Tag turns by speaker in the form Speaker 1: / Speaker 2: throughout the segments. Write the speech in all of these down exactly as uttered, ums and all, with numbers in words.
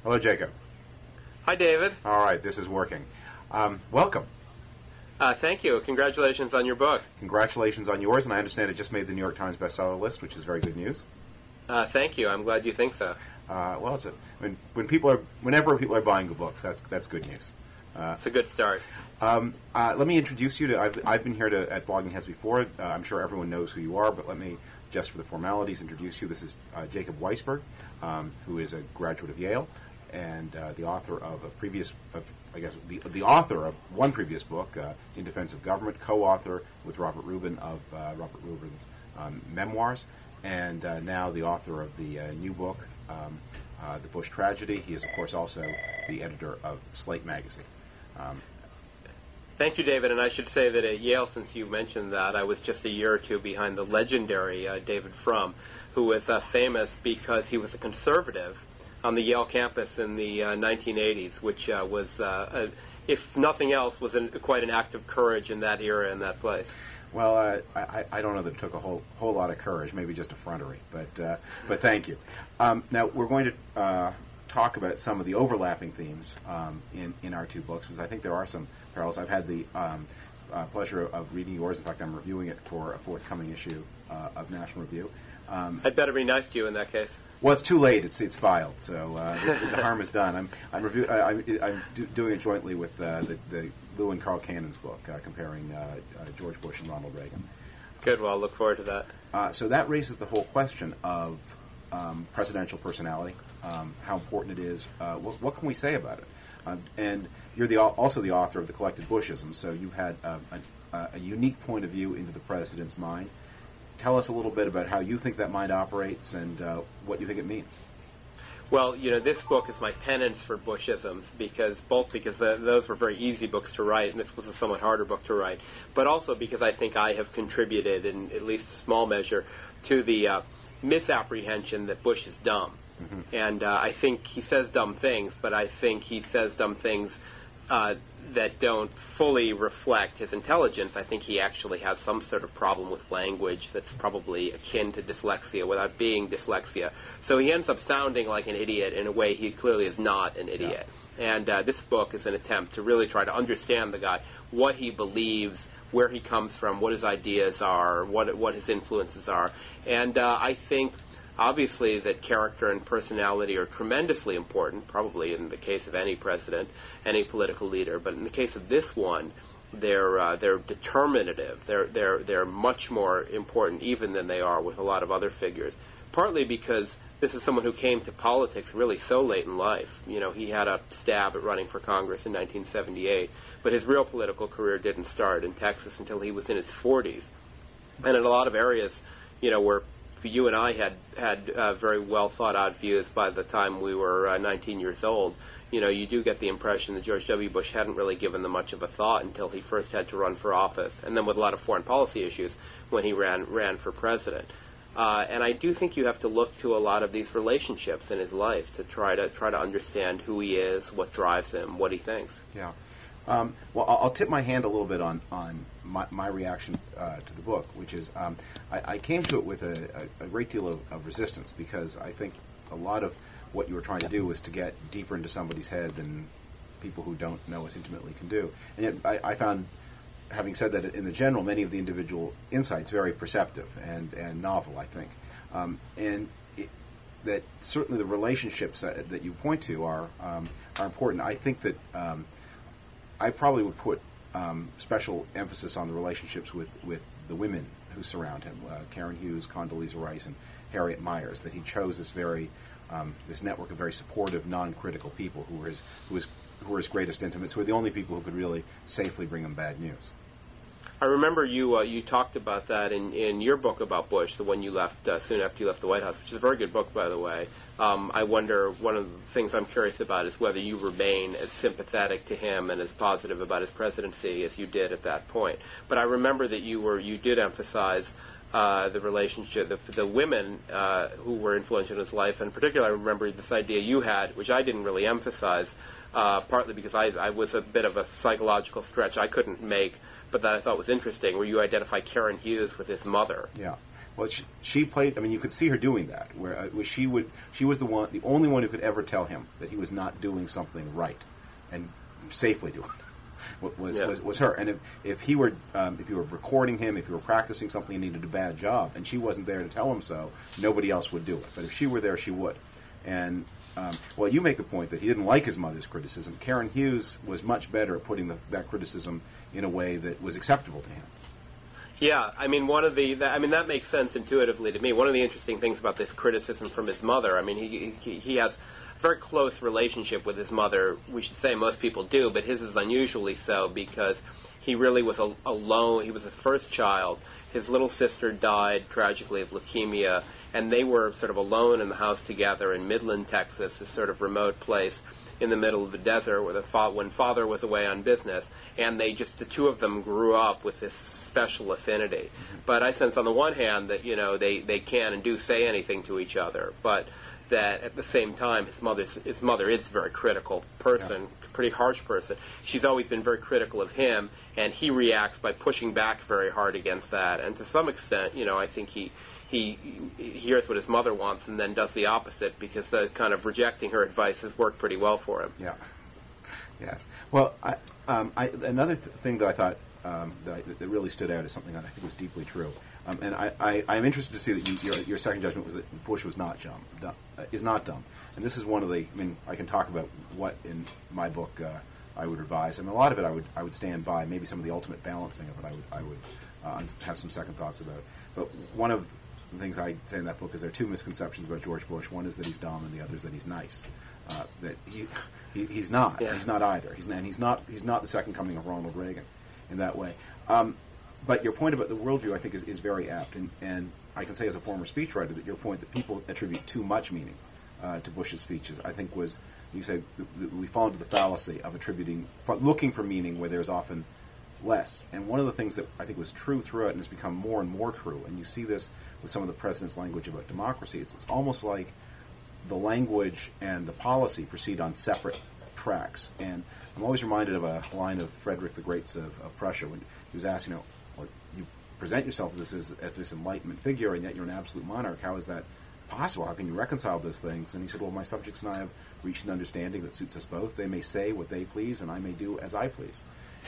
Speaker 1: Hello, Jacob.
Speaker 2: Hi, David.
Speaker 1: All right, this is working. Um, welcome.
Speaker 2: Uh, thank you. Congratulations on your book.
Speaker 1: Congratulations on yours, and I understand it just made the New York Times bestseller list, which is very good news.
Speaker 2: Uh, thank you. I'm glad you think so.
Speaker 1: Uh, well, it's a, when when people are whenever people are buying good books, that's that's good news.
Speaker 2: Uh, it's a good start.
Speaker 1: Um, uh, let me introduce you to. I've, I've been here to, at Blogging Heads before. Uh, I'm sure everyone knows who you are, but let me, just for the formalities, introduce you. This is uh, Jacob Weisberg, um, who is a graduate of Yale and uh, the author of a previous, of, I guess, the the author of one previous book, uh, In Defense of Government, co-author with Robert Rubin of uh, Robert Rubin's um, memoirs, and uh, now the author of the uh, new book, um, uh, The Bush Tragedy. He is, of course, also the editor of Slate magazine. Um,
Speaker 2: Thank you, David. And I should say that at Yale, since you mentioned that, I was just a year or two behind the legendary uh, David Frum, who was uh, famous because he was a conservative on the Yale campus in the uh, nineteen eighties, which uh, was, uh, a, if nothing else, was an, quite an act of courage in that era and that place.
Speaker 1: Well, uh, I, I don't know that it took a whole whole lot of courage, maybe just effrontery, but uh, but thank you. Um, now we're going to uh, talk about some of the overlapping themes um, in in our two books, because I think there are some parallels. I've had the um, uh, pleasure of reading yours. In fact, I'm reviewing it for a forthcoming issue uh, of National Review. Um,
Speaker 2: I'd better be nice to you in that case.
Speaker 1: Well, it's too late. It's it's filed, so uh, the, the harm is done. I'm I'm, review, I, I'm, I'm do, doing it jointly with uh, the, the Lou and Carl Cannon's book, uh, comparing uh, uh, George Bush and Ronald Reagan.
Speaker 2: Good. Well, I'll look forward to that.
Speaker 1: Uh, so that raises the whole question of um, presidential personality, um, how important it is. Uh, what, what can we say about it? Um, and you're the also the author of The Collected Bushism, so you've had uh, a, a unique point of view into the president's mind. Tell us a little bit about how you think that mind operates and uh, what you think it means.
Speaker 2: Well, you know, this book is my penance for Bushisms, because both because the, those were very easy books to write, and this was a somewhat harder book to write, but also because I think I have contributed, in at least a small measure, to the uh, misapprehension that Bush is dumb. Mm-hmm. And uh, I think he says dumb things, but I think he says dumb things uh, that don't fully reflect his intelligence. I think he actually has some sort of problem with language that's probably akin to dyslexia without being dyslexia. So he ends up sounding like an idiot in a way he clearly is not an idiot. Yeah. And uh, this book is an attempt to really try to understand the guy, what he believes, where he comes from, what his ideas are, what what his influences are. And uh, I think obviously that character and personality are tremendously important, probably in the case of any president, any political leader. But in the case of this one, they're uh, they're determinative. They're they're they're much more important even than they are with a lot of other figures. Partly because this is someone who came to politics really so late in life. You know, he had a stab at running for Congress in nineteen seventy-eight, but his real political career didn't start in Texas until he was in his forties. And in a lot of areas, you know, where you and I had had uh, very well thought out views by the time we were uh, nineteen years old, you know, you do get the impression that George W. Bush hadn't really given them much of a thought until he first had to run for office, and then with a lot of foreign policy issues when he ran ran for president. Uh, and I do think you have to look to a lot of these relationships in his life to try to try to understand who he is, what drives him, what he thinks.
Speaker 1: Yeah. Um, well, I'll, I'll tip my hand a little bit on on my, my reaction uh, to the book, which is um, I, I came to it with a, a, a great deal of, of resistance, because I think a lot of what you were trying to do was to get deeper into somebody's head than people who don't know us intimately can do. And yet I, I found, having said that, in the general, many of the individual insights very perceptive and, and novel, I think. Um, and it, that certainly the relationships that, that you point to are um, are important. I think that um, I probably would put um, special emphasis on the relationships with, with the women who surround him, uh, Karen Hughes, Condoleezza Rice, and Harriet Miers, that he chose this very um, this network of very supportive, non-critical people who were his who was who were his greatest intimates, who were the only people who could really safely bring him bad news.
Speaker 2: I remember you uh, you talked about that in, in your book about Bush, the one you left uh, soon after you left the White House, which is a very good book, by the way. Um, I wonder, one of the things I'm curious about is whether you remain as sympathetic to him and as positive about his presidency as you did at that point. But I remember that you were you did emphasize uh, the relationship, the, the women uh, who were influential in his life, and particularly I remember this idea you had, which I didn't really emphasize, uh, partly because I, I was a bit of a psychological stretch I couldn't make, but that I thought was interesting, where you identify Karen Hughes with his mother.
Speaker 1: Yeah. Well, she, she played. I mean, you could see her doing that, where, uh, where she would. She was the one, the only one who could ever tell him that he was not doing something right, and safely doing it. Was,
Speaker 2: yeah.
Speaker 1: was was her. And if if he were um, if you were recording him, if you were practicing something and needed a bad job, and she wasn't there to tell him so, nobody else would do it. But if she were there, she would. And um, well, you make the point that he didn't like his mother's criticism. Karen Hughes was much better at putting the, that criticism in a way that was acceptable to him.
Speaker 2: Yeah, I mean, one of the, that, I mean, that makes sense intuitively to me. One of the interesting things about this criticism from his mother, I mean, he he, he has a very close relationship with his mother. We should say most people do, but his is unusually so because he really was a, alone. He was the first child. His little sister died tragically of leukemia, and they were sort of alone in the house together in Midland, Texas, this sort of remote place in the middle of the desert where the fa- when father was away on business, and they just, the two of them grew up with this special affinity. But I sense on the one hand that, you know, they, they can and do say anything to each other, but that at the same time his mother's, his mother is a very critical person, yeah. pretty harsh person. She's always been very critical of him, and he reacts by pushing back very hard against that. And to some extent, you know, I think he he, he hears what his mother wants and then does the opposite because the kind of rejecting her advice has worked pretty well for him.
Speaker 1: Yeah. Yes. Well, I, um, I, another th- thing that I thought Um, that, I, that really stood out as something that I think was deeply true. Um, and I, I, I'm interested to see that you, your, your second judgment was that Bush was not dumb, dumb uh, is not dumb. And this is one of the, I mean, I can talk about what in my book uh, I would revise. I mean, a lot of it I would I would stand by. Maybe some of the ultimate balancing of it I would I would uh, have some second thoughts about. But one of the things I say in that book is there are two misconceptions about George Bush. One is that he's dumb, and the other is that he's nice. Uh, that he, he he's not.
Speaker 2: Yeah.
Speaker 1: He's not either. He's and he's not he's not the second coming of Ronald Reagan in that way. Um, but your point about the worldview, I think, is, is very apt. And, and I can say as a former speechwriter that your point that people attribute too much meaning uh, to Bush's speeches, I think was, you say, we fall into the fallacy of attributing, looking for meaning where there's often less. And one of the things that I think was true throughout and has become more and more true, and you see this with some of the president's language about democracy, it's, it's almost like the language and the policy proceed on separate tracks. And I'm always reminded of a line of Frederick the Great's of, of Prussia when he was asked, you know, well, you present yourself as, as, as this Enlightenment figure, and yet you're an absolute monarch. How is that possible? How can you reconcile those things? And he said, well, my subjects and I have reached an understanding that suits us both. They may say what they please, and I may do as I please.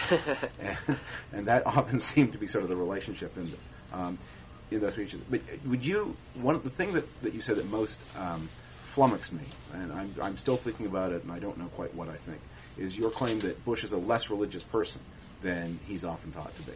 Speaker 1: and, and that often seemed to be sort of the relationship in, um, in those speeches. But would you, one of the thing that, that you said that most um, flummoxed me, and I'm, I'm still thinking about it, and I don't know quite what I think, is your claim that Bush is a less religious person than he's often thought to be.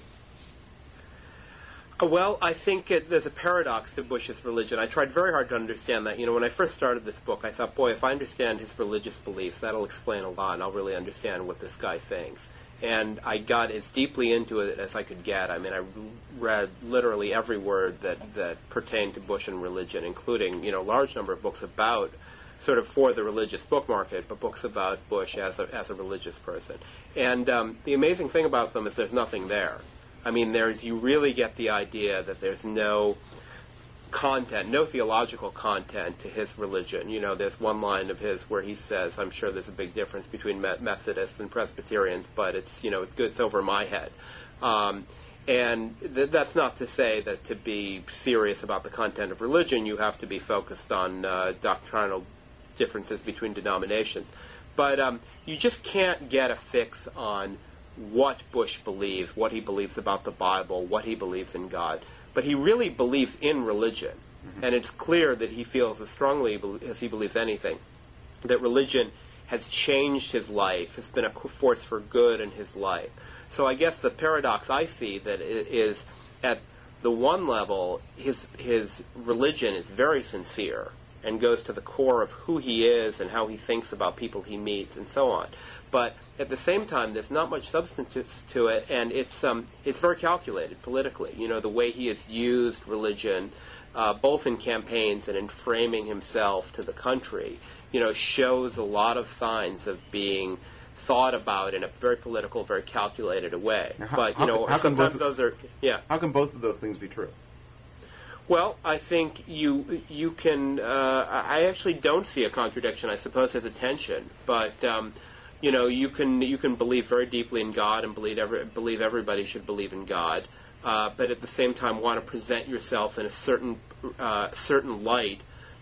Speaker 2: Well, I think it, there's a paradox to Bush's religion. I tried very hard to understand that. You know, when I first started this book, I thought, boy, if I understand his religious beliefs, that'll explain a lot, and I'll really understand what this guy thinks. And I got as deeply into it as I could get. I mean, I read literally every word that, that pertained to Bush and religion, including, you know, a large number of books about, sort of for the religious book market, but books about Bush as a, as a religious person. And um, the amazing thing about them is there's nothing there. I mean, there's you really get the idea that there's no content, no theological content to his religion. You know, there's one line of his where he says, I'm sure there's a big difference between Methodists and Presbyterians, but it's, you know, it's good, it's over my head. Um, and th- that's not to say that to be serious about the content of religion, you have to be focused on uh, doctrinal differences between denominations. But um, you just can't get a fix on what Bush believes, what he believes about the Bible, what he believes in God. But he really believes in religion. Mm-hmm. And it's clear that he feels as strongly as he believes anything that religion has changed his life, has been a force for good in his life. So I guess the paradox I see that is at the one level, his his religion is very sincere and goes to the core of who he is and how he thinks about people he meets and so on. But at the same time, there's not much substance to it, and it's um, it's very calculated politically. You know, the way he has used religion, uh, both in campaigns and in framing himself to the country, you know, shows a lot of signs of being thought about in a very political, very calculated way.
Speaker 1: How,
Speaker 2: but, you
Speaker 1: how
Speaker 2: know,
Speaker 1: can,
Speaker 2: sometimes
Speaker 1: of,
Speaker 2: those are, yeah.
Speaker 1: How can both of those things be true?
Speaker 2: Well, I think you you can, uh, I actually don't see a contradiction. I suppose there's a tension, but... Um, You know, you can you can believe very deeply in God and believe every, believe everybody should believe in God, uh, but at the same time want to present yourself in a certain uh, certain light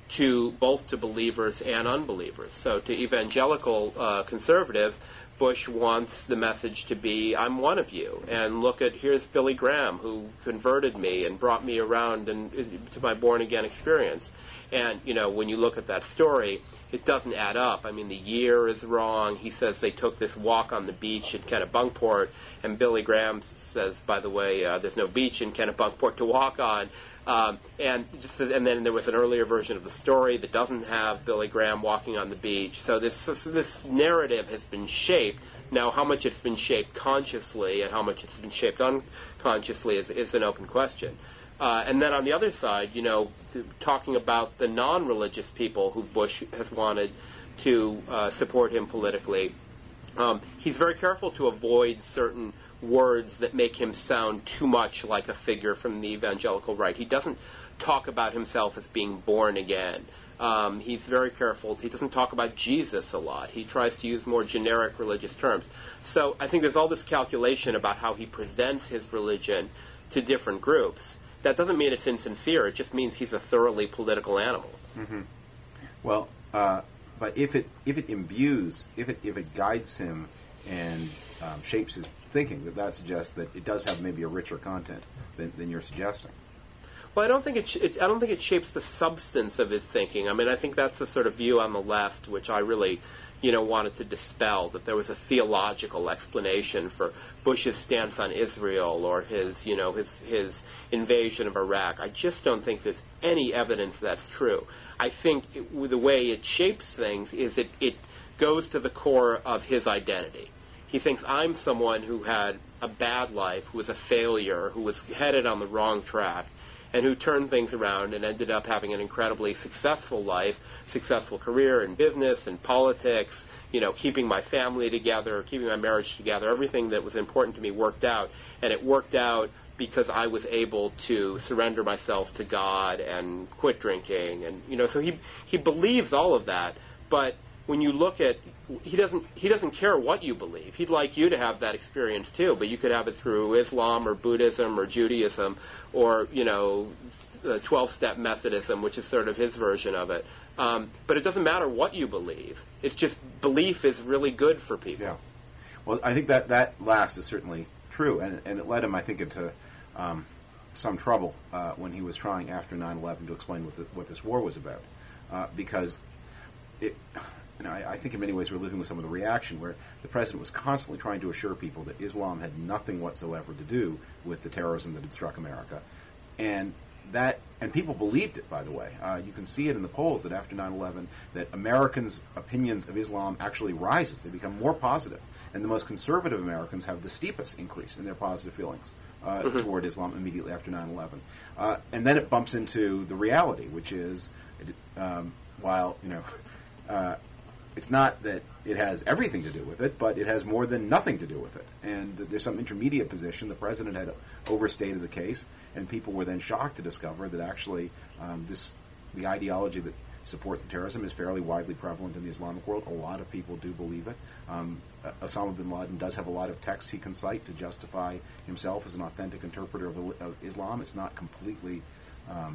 Speaker 2: to both to believers and unbelievers. So to evangelical uh, conservatives, Bush wants the message to be, I'm one of you, and look at, here's Billy Graham, who converted me and brought me around and to my born-again experience. And, you know, when you look at that story, it doesn't add up. I mean, the year is wrong. He says they took this walk on the beach at Kennebunkport, and Billy Graham says, by the way, uh, there's no beach in Kennebunkport to walk on. Um, and just and then there was an earlier version of the story that doesn't have Billy Graham walking on the beach. So this this, this narrative has been shaped. Now, how much it's been shaped consciously and how much it's been shaped unconsciously is, is an open question. Uh, and then on the other side, you know, th- talking about the non-religious people who Bush has wanted to uh, support him politically, um, he's very careful to avoid certain words that make him sound too much like a figure from the evangelical right. He doesn't talk about himself as being born again. Um, he's very careful. He doesn't talk about Jesus a lot. He tries to use more generic religious terms. So I think there's all this calculation about how he presents his religion to different groups. That doesn't mean it's insincere. It just means he's a thoroughly political animal.
Speaker 1: Mm-hmm. Well, uh, but if it if it imbues, if it if it guides him and um, shapes his thinking, that that suggests that it does have maybe a richer content than, than you're suggesting.
Speaker 2: Well, I don't think it, sh- it. I don't think it shapes the substance of his thinking. I mean, I think that's the sort of view on the left which I really, you know, wanted to dispel. That there was a theological explanation for Bush's stance on Israel or his, you know, his his invasion of Iraq. I just don't think there's any evidence that's true. I think it, the way it shapes things is it it goes to the core of his identity. He thinks, I'm someone who had a bad life, who was a failure, who was headed on the wrong track, and who turned things around and ended up having an incredibly successful life, successful career in business and politics, you know, keeping my family together, keeping my marriage together. Everything that was important to me worked out, and it worked out because I was able to surrender myself to God and quit drinking. And, you know, so he he believes all of that, but when you look at, he doesn't he doesn't care what you believe. He'd like you to have that experience too, but you could have it through Islam or Buddhism or Judaism or, you know, twelve-step Methodism, which is sort of his version of it. Um, but it doesn't matter what you believe. It's just belief is really good for people.
Speaker 1: Yeah. Well, I think that that last is certainly true, and, and it led him, I think, into um, some trouble uh, when he was trying after nine eleven to explain what, the, what this war was about, uh, because it... You know, I, I think in many ways we're living with some of the reaction where the president was constantly trying to assure people that Islam had nothing whatsoever to do with the terrorism that had struck America, and that and people believed it. By the way, uh, you can see it in the polls that after nine eleven, that Americans' opinions of Islam actually rises; they become more positive, and the most conservative Americans have the steepest increase in their positive feelings uh, mm-hmm. toward Islam immediately after nine eleven, uh, and then it bumps into the reality, which is, um, while you know. Uh, It's not that it has everything to do with it, but it has more than nothing to do with it. And there's some intermediate position. The president had overstated the case, and people were then shocked to discover that actually um, this the ideology that supports the terrorism is fairly widely prevalent in the Islamic world. A lot of people do believe it. Um, Osama bin Laden does have a lot of texts he can cite to justify himself as an authentic interpreter of, of Islam. It's not completely Um,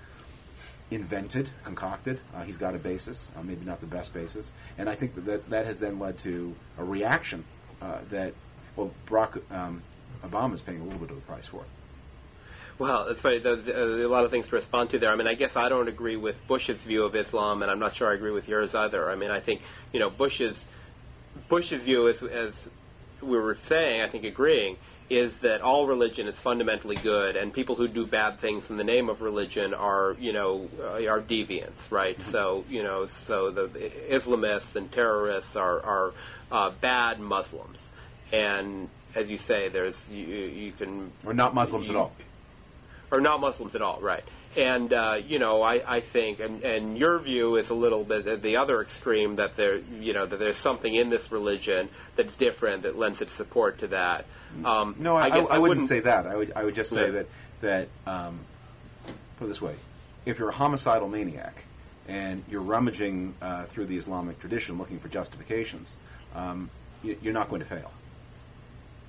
Speaker 1: invented, concocted. Uh, he's got a basis, uh, maybe not the best basis. And I think that that, that has then led to a reaction uh, that, well, Barack um, Obama is paying a little bit of the price for it.
Speaker 2: Well, it's funny. There's a lot of things to respond to there. I mean, I guess I don't agree with Bush's view of Islam, and I'm not sure I agree with yours either. I mean, I think, you know, Bush's Bush's view, as, as we were saying, I think agreeing, is that all religion is fundamentally good, and people who do bad things in the name of religion are, you know, uh, are deviants, right? Mm-hmm. So, you know, so the, the Islamists and terrorists are, are uh, bad Muslims, and as you say, there's you, you can
Speaker 1: or not Muslims
Speaker 2: you,
Speaker 1: at all,
Speaker 2: or not Muslims at all, right? And uh, you know, I, I think, and, and your view is a little bit at the other extreme, that there, you know, that there's something in this religion that's different that lends its support to that. Um,
Speaker 1: no, I,
Speaker 2: I, guess
Speaker 1: I, I,
Speaker 2: I
Speaker 1: wouldn't,
Speaker 2: wouldn't
Speaker 1: say that. I would, I would just say
Speaker 2: yeah.
Speaker 1: that that um, put it this way: if you're a homicidal maniac and you're rummaging uh, through the Islamic tradition looking for justifications, um, you, you're not going to fail.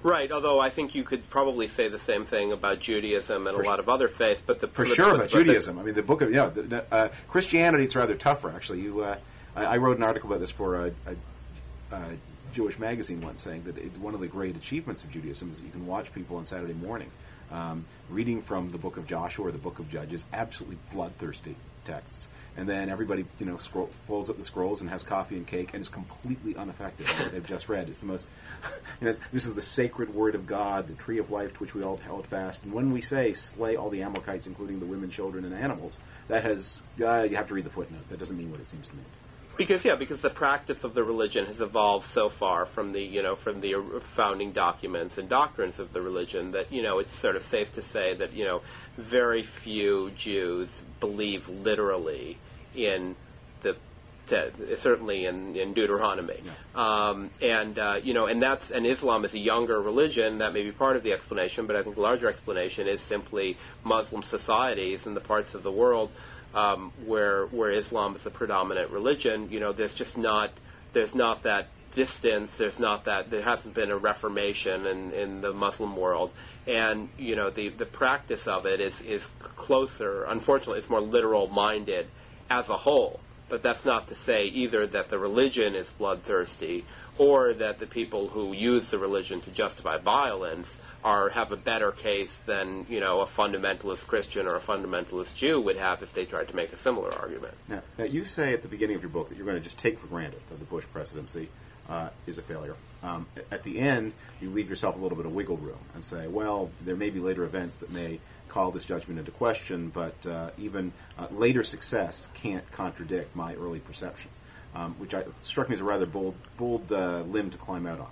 Speaker 2: Right, although I think you could probably say the same thing about Judaism and
Speaker 1: For
Speaker 2: a lot of other faiths. But the
Speaker 1: For
Speaker 2: but,
Speaker 1: sure
Speaker 2: but,
Speaker 1: about
Speaker 2: but
Speaker 1: Judaism. I mean, the book of, yeah, the, uh, Christianity is rather tougher, actually. You, uh, I, I wrote an article about this for a, a, a Jewish magazine once, saying that it, one of the great achievements of Judaism is that you can watch people on Saturday morning um, reading from the book of Joshua or the book of Judges, absolutely bloodthirsty texts. And then everybody, you know, scroll, pulls up the scrolls and has coffee and cake and is completely unaffected by what they've just read. It's the most, you know, this is the sacred word of God, the tree of life to which we all held fast. And when we say slay all the Amalekites, including the women, children, and animals, that has, uh, you have to read the footnotes. That doesn't mean what it seems to mean.
Speaker 2: Because yeah, because the practice of the religion has evolved so far from the you know from the founding documents and doctrines of the religion that you know it's sort of safe to say that you know very few Jews believe literally in the te- certainly in, in Deuteronomy, yeah. um, and uh, you know and that's and Islam is a younger religion. That may be part of the explanation, but I think the larger explanation is simply Muslim societies in the parts of the world. Um, where where Islam is the predominant religion, you know, there's just not there's not that distance. There's not that there hasn't been a reformation in, in the Muslim world, and you know the, the practice of it is is closer. Unfortunately, it's more literal minded as a whole. But that's not to say either that the religion is bloodthirsty or that the people who use the religion to justify violence are have a better case than you know a fundamentalist Christian or a fundamentalist Jew would have if they tried to make a similar argument.
Speaker 1: Now, now you say at the beginning of your book that you're going to just take for granted that the Bush presidency uh, is a failure. Um, at the end, you leave yourself a little bit of wiggle room and say, well, there may be later events that may call this judgment into question, but uh, even uh, later success can't contradict my early perception, um, which I, struck me as a rather bold, bold uh, limb to climb out on.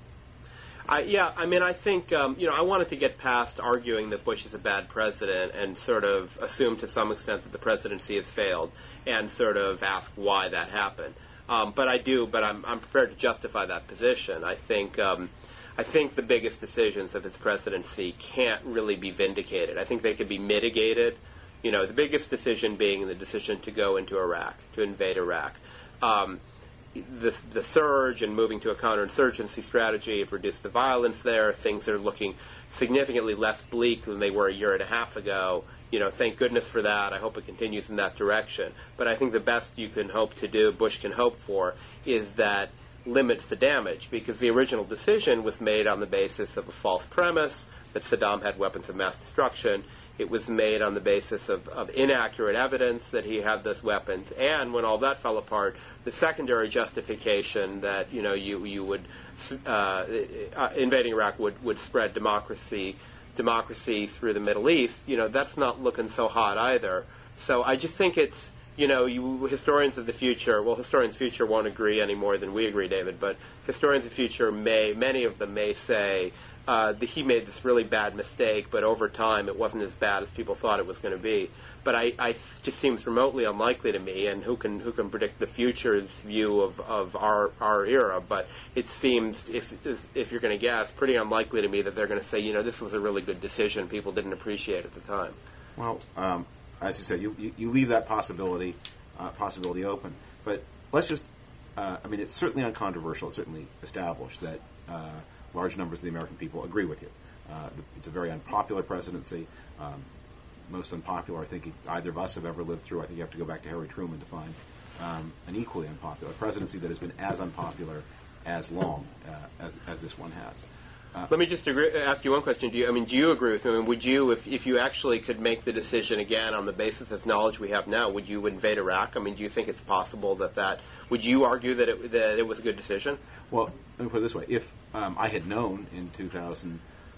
Speaker 2: I, yeah, I mean, I think, um, you know, I wanted to get past arguing that Bush is a bad president and sort of assume to some extent that the presidency has failed and sort of ask why that happened. Um, but I do, but I'm, I'm prepared to justify that position. I think, um, I think the biggest decisions of his presidency can't really be vindicated. I think they can be mitigated. You know, the biggest decision being the decision to go into Iraq, to invade Iraq. Um, The, the surge and moving to a counterinsurgency strategy have reduced the violence there. Things are looking significantly less bleak than they were a year and a half ago. You know, thank goodness for that. I hope it continues in that direction. But I think the best you can hope to do, Bush can hope for, is that limits the damage, because the original decision was made on the basis of a false premise that Saddam had weapons of mass destruction. It was made on the basis of, of inaccurate evidence that he had those weapons. And when all that fell apart, the secondary justification that, you know, you, you would, uh, invading Iraq would, would spread democracy, democracy through the Middle East, you know, that's not looking so hot either. So I just think it's, you know, you historians of the future, well, historians of the future won't agree any more than we agree, David, but historians of the future may, many of them may say, Uh, that he made this really bad mistake, but over time it wasn't as bad as people thought it was going to be. But I, I just seems remotely unlikely to me, and who can who can predict the future's view of, of our our era? But it seems, if if you're going to guess, pretty unlikely to me that they're going to say, you know, this was a really good decision. People didn't appreciate at the time.
Speaker 1: Well, um, as you said, you, you, you leave that possibility uh, possibility open. But let's just, uh, I mean, it's certainly uncontroversial. It's certainly established that Uh, large numbers of the American people agree with you. Uh, it's a very unpopular presidency, um, most unpopular I think either of us have ever lived through. I think you have to go back to Harry Truman to find um, an equally unpopular presidency that has been as unpopular as long uh, as, as this one has. Uh,
Speaker 2: Let me just agree, ask you one question. Do you, I mean, do you agree with me? I mean, would you, if, if you actually could make the decision again on the basis of knowledge we have now, would you invade Iraq? I mean, do you think it's possible that that, would you argue that it, that it was a good decision?
Speaker 1: Well, let me put it this way. If um, I had known in two thousand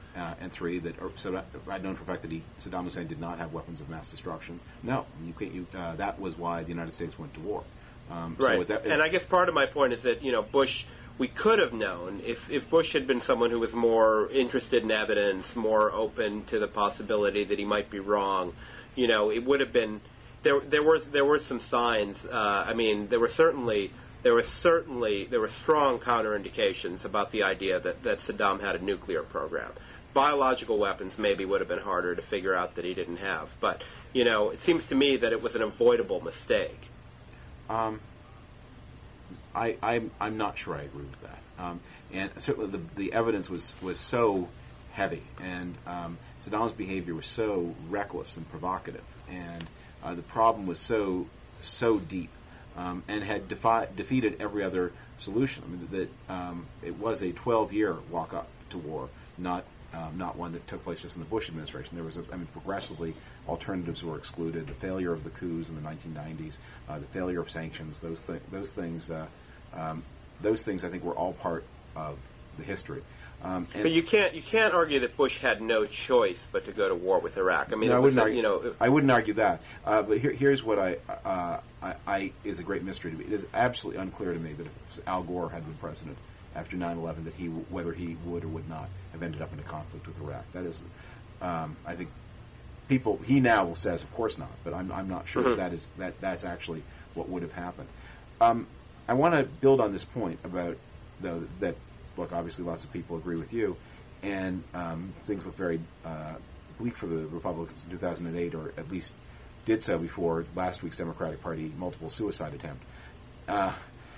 Speaker 1: three that, or so I'd known for a fact that he, Saddam Hussein did not have weapons of mass destruction, no. You can't, you, uh, that was why the United States went to war. Um,
Speaker 2: right.
Speaker 1: So with that,
Speaker 2: and I guess part of my point is that, you know, Bush, we could have known, if, if Bush had been someone who was more interested in evidence, more open to the possibility that he might be wrong, you know, it would have been, there there were there were some signs. Uh, I mean, there were certainly there were certainly there were strong counterindications about the idea that, that Saddam had a nuclear program. Biological weapons maybe would have been harder to figure out that he didn't have, but you know, it seems to me that it was an avoidable mistake.
Speaker 1: Um, I, I'm, I'm not sure I agree with that. Um, and certainly the, the evidence was, was so heavy, and um, Saddam's behavior was so reckless and provocative, and uh, the problem was so so deep, um, and had defi- defeated every other solution. I mean, that um, it was a twelve-year walk up to war, not um, not one that took place just in the Bush administration. There was, a, I mean, progressively alternatives were excluded. The failure of the coups in the nineteen nineties, uh, the failure of sanctions, those th- those things, uh, um, those things, I think, were all part of the history. Um, and
Speaker 2: but you can't you can't argue that Bush had no choice but to go to war with Iraq. I mean,
Speaker 1: no,
Speaker 2: it
Speaker 1: I
Speaker 2: was
Speaker 1: wouldn't
Speaker 2: a,
Speaker 1: argue,
Speaker 2: you know,
Speaker 1: I wouldn't argue that. Uh, but here, here's what I, uh, I, I is a great mystery to me. It is absolutely unclear to me that if Al Gore had been president after nine eleven, that he whether he would or would not have ended up in a conflict with Iraq. That is, um, I think, people. He now says, of course not. But I'm I'm not sure
Speaker 2: mm-hmm.
Speaker 1: that, that is that that's actually what would have happened. Um, I want to build on this point about though that. Look, obviously, lots of people agree with you. And um, things look very uh, bleak for the Republicans in two thousand eight, or at least did so before last week's Democratic Party multiple suicide attempt. Uh,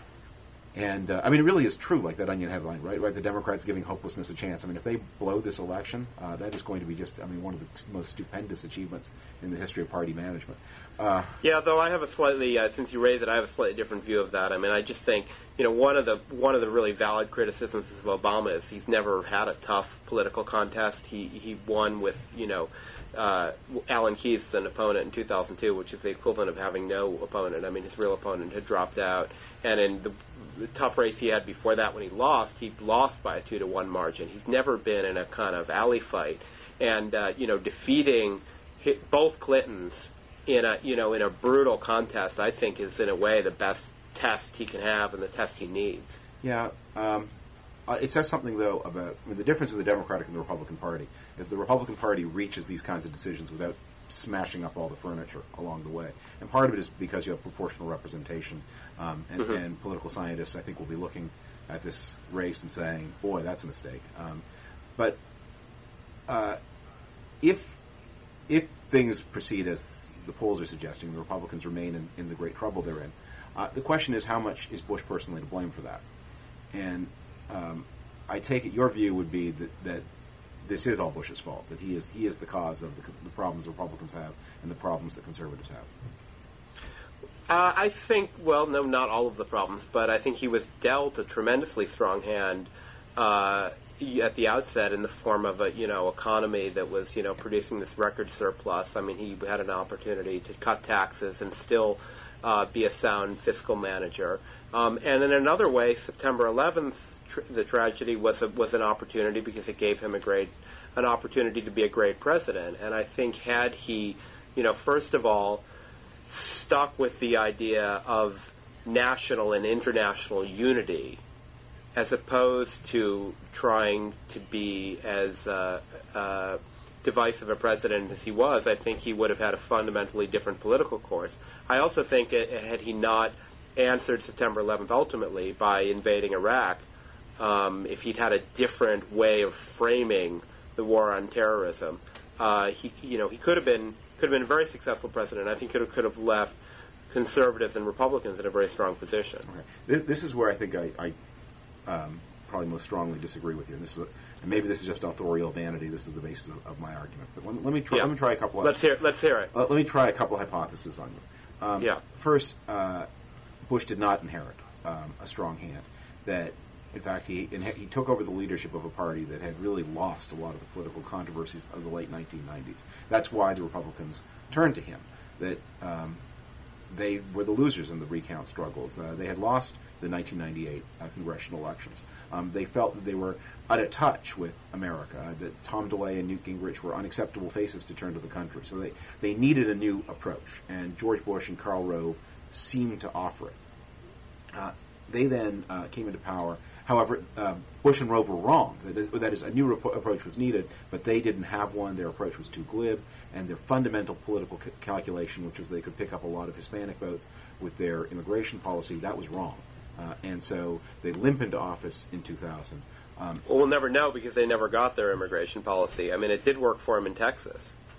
Speaker 1: and, uh, I mean, it really is true, like that Onion headline, right? Right, the Democrats giving hopelessness a chance. I mean, if they blow this election, uh, that is going to be just, I mean, one of the most stupendous achievements in the history of party management. Uh,
Speaker 2: yeah, though I have a slightly, uh, since you raised it, I have a slightly different view of that. I mean, I just think, you know, one of the one of the really valid criticisms of Obama is he's never had a tough political contest. He he won with, you know, uh, Alan Keyes, an opponent in two thousand two, which is the equivalent of having no opponent. I mean, his real opponent had dropped out, and in the, the tough race he had before that, when he lost, he lost by a two to one margin. He's never been in a kind of alley fight, and uh, you know, defeating hit both Clintons in a you know in a brutal contest, I think, is in a way the best test he can have and the test he needs.
Speaker 1: Yeah, um, uh, it says something though about I mean, the difference of the Democratic and the Republican Party is the Republican Party reaches these kinds of decisions without smashing up all the furniture along the way, and part of it is because you have proportional representation, um, and,
Speaker 2: mm-hmm.
Speaker 1: and political scientists I think will be looking at this race and saying, boy, that's a mistake. Um, but uh, if if things proceed as the polls are suggesting, the Republicans remain in, in the great trouble they're in. Uh, the question is, how much is Bush personally to blame for that? And um, I take it your view would be that, that this is all Bush's fault, that he is he is the cause of the, the problems the Republicans have and the problems that conservatives have.
Speaker 2: Uh, I think, well, no, not all of the problems, but I think he was dealt a tremendously strong hand uh, at the outset in the form of a, you know, economy that was, you know, producing this record surplus. I mean, he had an opportunity to cut taxes and still Uh, be a sound fiscal manager. Um, and in another way, September eleventh, tr- the tragedy was a, was an opportunity because it gave him a great, an opportunity to be a great president. And I think had he, you know, first of all, stuck with the idea of national and international unity, as opposed to trying to be as uh, uh, divisive a president as he was, I think he would have had a fundamentally different political course. I also think it, had he not answered September eleventh ultimately by invading Iraq, um, if he'd had a different way of framing the war on terrorism, uh, he, you know, he could have been could have been a very successful president. I think could have, could have left conservatives and Republicans in a very strong position.
Speaker 1: Okay. This, this is where I think I, I um, probably most strongly disagree with you. And this is, a, and maybe this is just authorial vanity. This is the basis of, of my argument. But let, let me try.
Speaker 2: Yeah.
Speaker 1: Let me try a couple. Of,
Speaker 2: let's hear. Let's hear it.
Speaker 1: Uh, let me try a couple of hypotheses on you. Um,
Speaker 2: yeah.
Speaker 1: First, uh, Bush did not inherit um, a strong hand. That, in fact, he he took over the leadership of a party that had really lost a lot of the political controversies of the late nineteen nineties. That's why the Republicans turned to him. That um, they were the losers in the recount struggles. Uh, they had lost the nineteen ninety-eight uh, congressional elections. Um, they felt that they were out of touch with America, uh, that Tom DeLay and Newt Gingrich were unacceptable faces to turn to the country. So they, they needed a new approach, and George Bush and Karl Rove seemed to offer it. Uh, they then uh, came into power. However, uh, Bush and Rove were wrong. That is, that is, a new rep- approach was needed, but they didn't have one. Their approach was too glib, and their fundamental political c- calculation, which was they could pick up a lot of Hispanic votes with their immigration policy, that was wrong. Uh, and so they limp into office in two thousand. Um,
Speaker 2: well, we'll never know because they never got their immigration policy. I mean, it did work for them in Texas.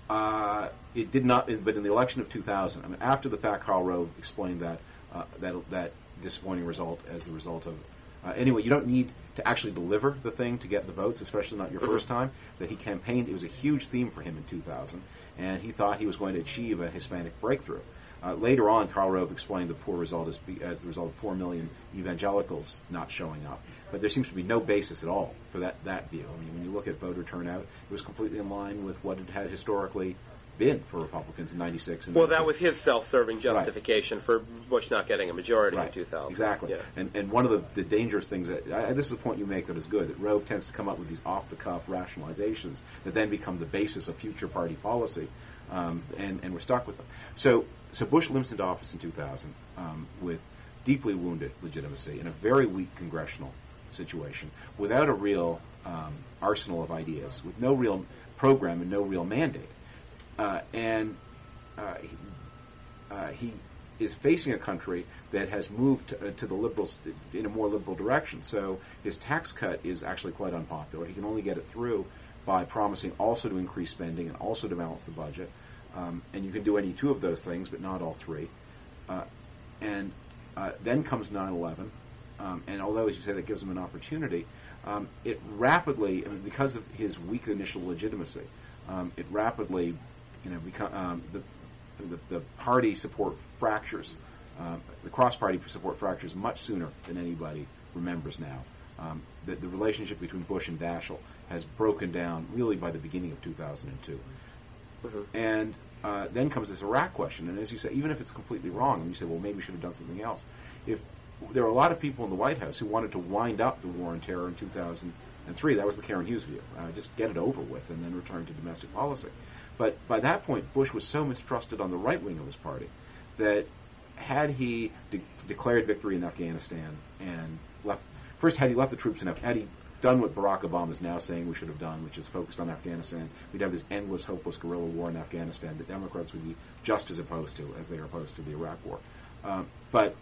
Speaker 1: Uh, it did not, but in the election of two thousand, I mean, after the fact, Karl Rove explained that uh, that that disappointing result as the result of. Uh, anyway, you don't need to actually deliver the thing to get the votes, especially not your
Speaker 2: Mm-hmm.
Speaker 1: first time. That he campaigned, it was a huge theme for him in two thousand, and he thought he was going to achieve a Hispanic breakthrough. Uh, later on, Karl Rove explained the poor result as, be, as the result of four million evangelicals not showing up. But there seems to be no basis at all for that, that view. I mean, when you look at voter turnout, it was completely in line with what it had historically been for Republicans in ninety-six. And
Speaker 2: well, that was his self-serving justification right. for Bush not getting a majority
Speaker 1: right.
Speaker 2: in two thousand.
Speaker 1: Exactly.
Speaker 2: Yeah.
Speaker 1: And and one of the, the dangerous things that I, this is a point you make that is good. That Rove tends to come up with these off-the-cuff rationalizations that then become the basis of future party policy, um, and and we're stuck with them. So so Bush limps into office in two thousand um, with deeply wounded legitimacy in a very weak congressional situation, without a real um, arsenal of ideas, with no real program and no real mandate. Uh, and uh, he, uh, he is facing a country that has moved to, uh, to the liberals in a more liberal direction. So his tax cut is actually quite unpopular. He can only get it through by promising also to increase spending and also to balance the budget. Um, and you can do any two of those things, but not all three. Uh, and uh, then comes nine eleven. Um, and although, as you say, that gives him an opportunity, um, it rapidly, I mean, because of his weak initial legitimacy, um, it rapidly You know, become, um, the, the the party support fractures, uh, the cross-party support fractures much sooner than anybody remembers now. Um, the, the relationship between Bush and Daschle has broken down really by the beginning of two thousand two. Mm-hmm. And uh, then comes this Iraq question, and as you say, even if it's completely wrong, and you say, well, maybe we should have done something else. If there are a lot of people in the White House who wanted to wind up the war on terror in two thousand three, that was the Karen Hughes view, uh, just get it over with and then return to domestic policy. But by that point, Bush was so mistrusted on the right wing of his party that had he de- declared victory in Afghanistan and left, first had he left the troops in Afghanistan, had he done what Barack Obama is now saying we should have done, which is focused on Afghanistan, we'd have this endless, hopeless guerrilla war in Afghanistan that Democrats would be just as opposed to as they are opposed to the Iraq war. Um, but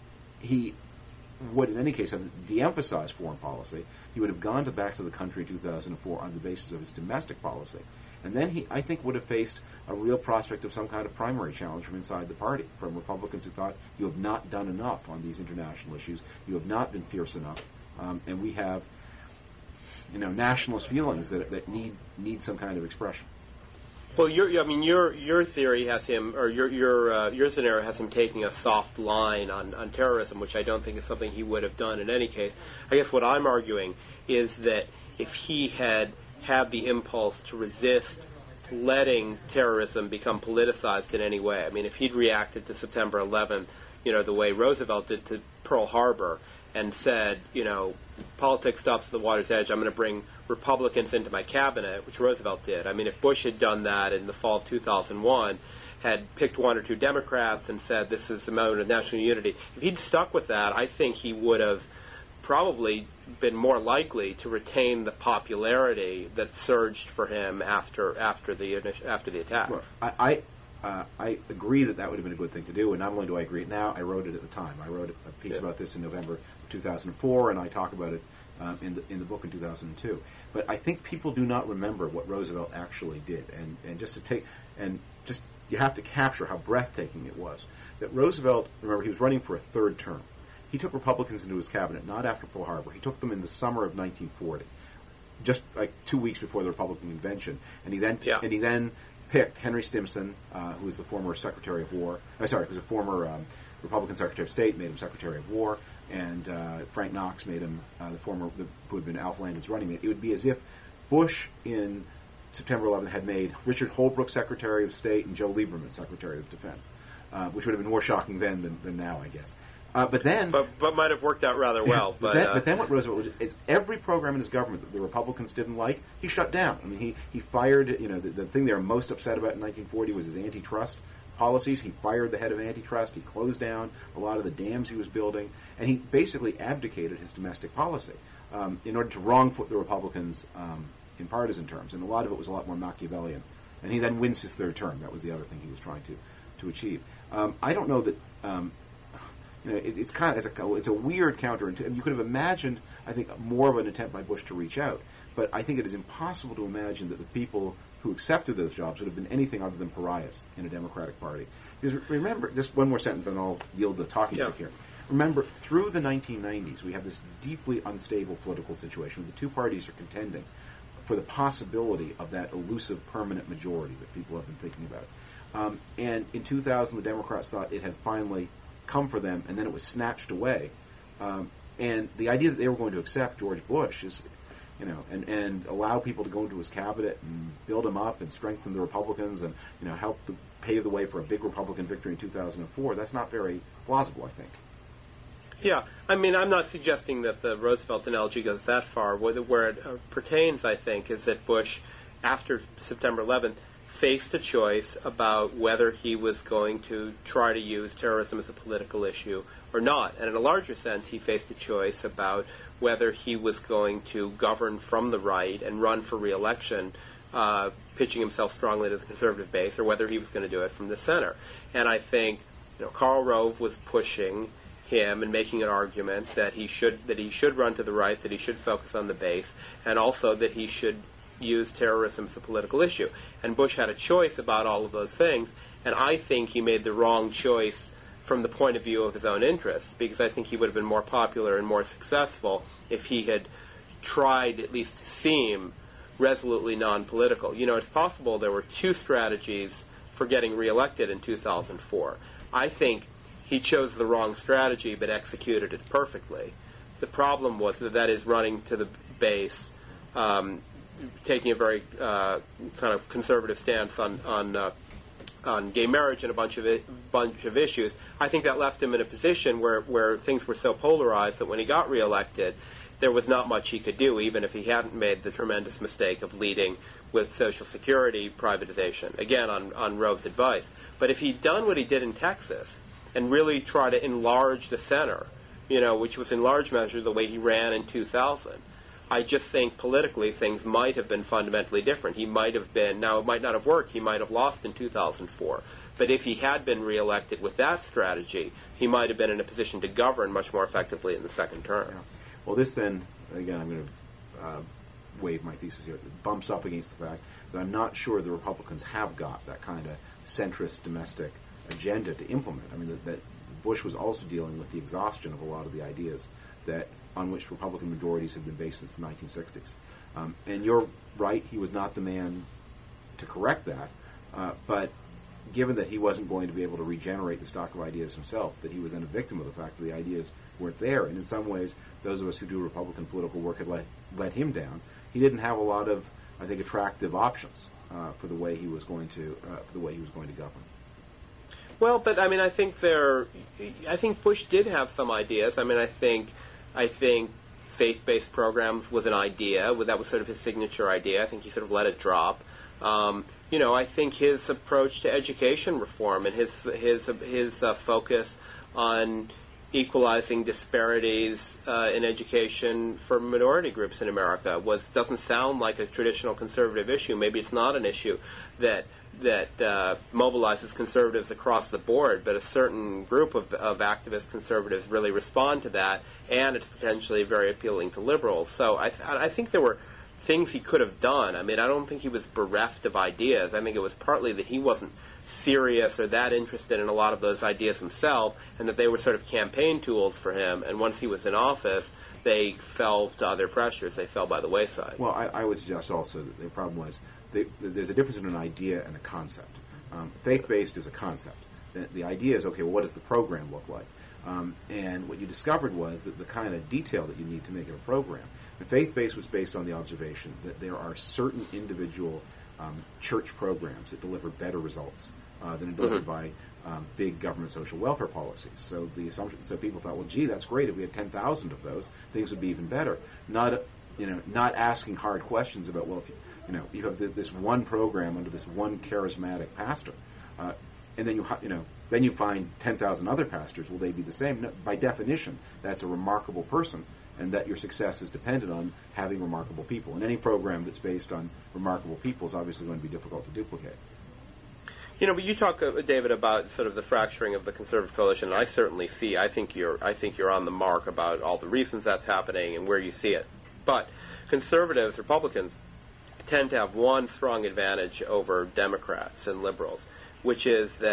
Speaker 1: he would, in any case, have de-emphasized foreign policy. He would have gone to back to the country in two thousand four on the basis of his domestic policy. And then he, I think, would have faced a real prospect of some kind of primary challenge from inside the party, from Republicans who thought, you have not done enough on these international issues, you have not been fierce enough, um, and we have, you know, nationalist feelings that that need need some kind of expression.
Speaker 2: Well, your, I mean, your your theory has him, or your your uh, your scenario has him taking a soft line on, on terrorism, which I don't think is something he would have done in any case. I guess what I'm arguing is that if he had had the impulse to resist letting terrorism become politicized in any way, I mean, if he'd reacted to September eleventh, you know, the way Roosevelt did to Pearl Harbor, and said, you know, politics stops at the water's edge, I'm going to bring Republicans into my cabinet, which Roosevelt did. I mean, if Bush had done that in the fall of two thousand one, had picked one or two Democrats and said this is a moment of national unity, if he'd stuck with that, I think he would have probably been more likely to retain the popularity that surged for him after after the after the attack.
Speaker 1: Well, I I, uh, I agree that that would have been a good thing to do, and not only do I agree it now, I wrote it at the time. I wrote a piece
Speaker 2: yeah.
Speaker 1: about this in November two thousand four, and I talk about it um, in the in the book in two thousand two. But I think people do not remember what Roosevelt actually did, and and just to take and just you have to capture how breathtaking it was. That Roosevelt, remember, he was running for a third term. He took Republicans into his cabinet not after Pearl Harbor. He took them in the summer of nineteen forty, just like two weeks before the Republican convention, and he then
Speaker 2: yeah.
Speaker 1: and he then picked Henry Stimson, uh, who was the former Secretary of War. Uh, sorry, who was a former um, Republican Secretary of State, made him Secretary of War, and uh, Frank Knox made him uh, the former the, who had been Alf Landon's running mate. It would be as if Bush in September eleventh had made Richard Holbrooke Secretary of State and Joe Lieberman Secretary of Defense, uh, which would have been more shocking then than, than now, I guess. Uh, but then,
Speaker 2: but, but might have worked out rather well.
Speaker 1: but,
Speaker 2: but,
Speaker 1: then,
Speaker 2: uh,
Speaker 1: but then, what Roosevelt did is every program in his government that the Republicans didn't like, he shut down. I mean, he he fired. You know, the, the thing they were most upset about in nineteen forty was his antitrust policies. He fired the head of antitrust. He closed down a lot of the dams he was building, and he basically abdicated his domestic policy um, in order to wrongfoot the Republicans um, in partisan terms. And a lot of it was a lot more Machiavellian. And he then wins his third term. That was the other thing he was trying to to achieve. Um, I don't know that. Um, You know, it, it's kind of it's a, it's a weird counterintuitive. You could have imagined, I think, more of an attempt by Bush to reach out, but I think it is impossible to imagine that the people who accepted those jobs would have been anything other than pariahs in a Democratic Party. Because remember, just one more sentence, and I'll yield the talking
Speaker 2: yeah.
Speaker 1: stick here. remember, through the nineteen nineties, we have this deeply unstable political situation where the two parties are contending for the possibility of that elusive permanent majority that people have been thinking about. Um, and in two thousand, the Democrats thought it had finally come for them, and then it was snatched away. Um, and the idea that they were going to accept George Bush is, you know, and, and allow people to go into his cabinet and build him up and strengthen the Republicans and, you know, help the, pave the way for a big Republican victory in two thousand four, that's not very plausible, I think.
Speaker 2: Yeah, I mean, I'm not suggesting that the Roosevelt analogy goes that far. Where it uh, pertains, I think, is that Bush, after September eleventh, faced a choice about whether he was going to try to use terrorism as a political issue or not. And in a larger sense, he faced a choice about whether he was going to govern from the right and run for re-election, uh, pitching himself strongly to the conservative base, or whether he was going to do it from the center. And I think, you know, Karl Rove was pushing him and making an argument that he should that he should run to the right, that he should focus on the base, and also that he should use terrorism as a political issue. And Bush had a choice about all of those things, and I think he made the wrong choice from the point of view of his own interests, because I think he would have been more popular and more successful if he had tried at least to seem resolutely non-political. You know, it's possible there were two strategies for getting reelected in two thousand four. I think he chose the wrong strategy but executed it perfectly. The problem was that that is running to the base, um, taking a very uh, kind of conservative stance on on, uh, on gay marriage and a bunch of I- bunch of issues. I think that left him in a position where, where things were so polarized that when he got reelected, there was not much he could do, even if he hadn't made the tremendous mistake of leading with Social Security privatization, again, on, on Rove's advice. But if he'd done what he did in Texas and really try to enlarge the center, you know, which was in large measure the way he ran in two thousand, I just think politically things might have been fundamentally different. He might have been, now it might not have worked, he might have lost in two thousand four. But if he had been reelected with that strategy, he might have been in a position to govern much more effectively in the second term.
Speaker 1: Yeah. Well, this then, again, I'm going to uh, waive my thesis here. It bumps up against the fact that I'm not sure the Republicans have got that kind of centrist domestic agenda to implement. I mean, that, that Bush was also dealing with the exhaustion of a lot of the ideas that on which Republican majorities have been based since the nineteen sixties. Um, and you're right, he was not the man to correct that, uh, but given that he wasn't going to be able to regenerate the stock of ideas himself, that he was then a victim of the fact that the ideas weren't there. And in some ways, those of us who do Republican political work had let, let him down. He didn't have a lot of, I think, attractive options uh, for the way he was going to uh, for the way he was going to govern.
Speaker 2: Well, but I mean, I think there, I think Bush did have some ideas. I mean, I think, I think faith-based programs was an idea. That was sort of his signature idea. I think he sort of let it drop. Um, you know, I think his approach to education reform and his his his uh, focus on equalizing disparities uh, in education for minority groups in America was doesn't sound like a traditional conservative issue. Maybe it's not an issue that that uh, mobilizes conservatives across the board, but a certain group of, of activist conservatives really respond to that, and it's potentially very appealing to liberals. So I, th- I think there were things he could have done. I mean, I don't think he was bereft of ideas. I think it was partly that he wasn't serious or that interested in a lot of those ideas himself, and that they were sort of campaign tools for him, and once he was in office, they fell to other pressures. They fell by the wayside.
Speaker 1: Well, I, I would suggest also that the problem was they, there's a difference in an idea and a concept. Um, faith-based is a concept. The, the idea is, okay, well, what does the program look like? Um, and what you discovered was that the kind of detail that you need to make it a program. The faith-based was based on the observation that there are certain individual um, church programs that deliver better results uh, than are delivered mm-hmm. by um, big government social welfare policies. So the assumption, so people thought, well, gee, that's great. If we had ten thousand of those, things would be even better. Not, you know, not asking hard questions about, well, if you, you know, you have the, this one program under this one charismatic pastor, uh, and then you, you know, then you find ten thousand other pastors. Will they be the same? No, by definition, that's a remarkable person, and that your success is dependent on having remarkable people. And any program that's based on remarkable people is obviously going to be difficult to duplicate.
Speaker 2: You know, but you talk, uh, David, about sort of the fracturing of the conservative coalition, and I certainly see. I think you're. I think you're on the mark about all the reasons that's happening and where you see it. But conservatives, Republicans, tend to have one strong advantage over Democrats and liberals, which is that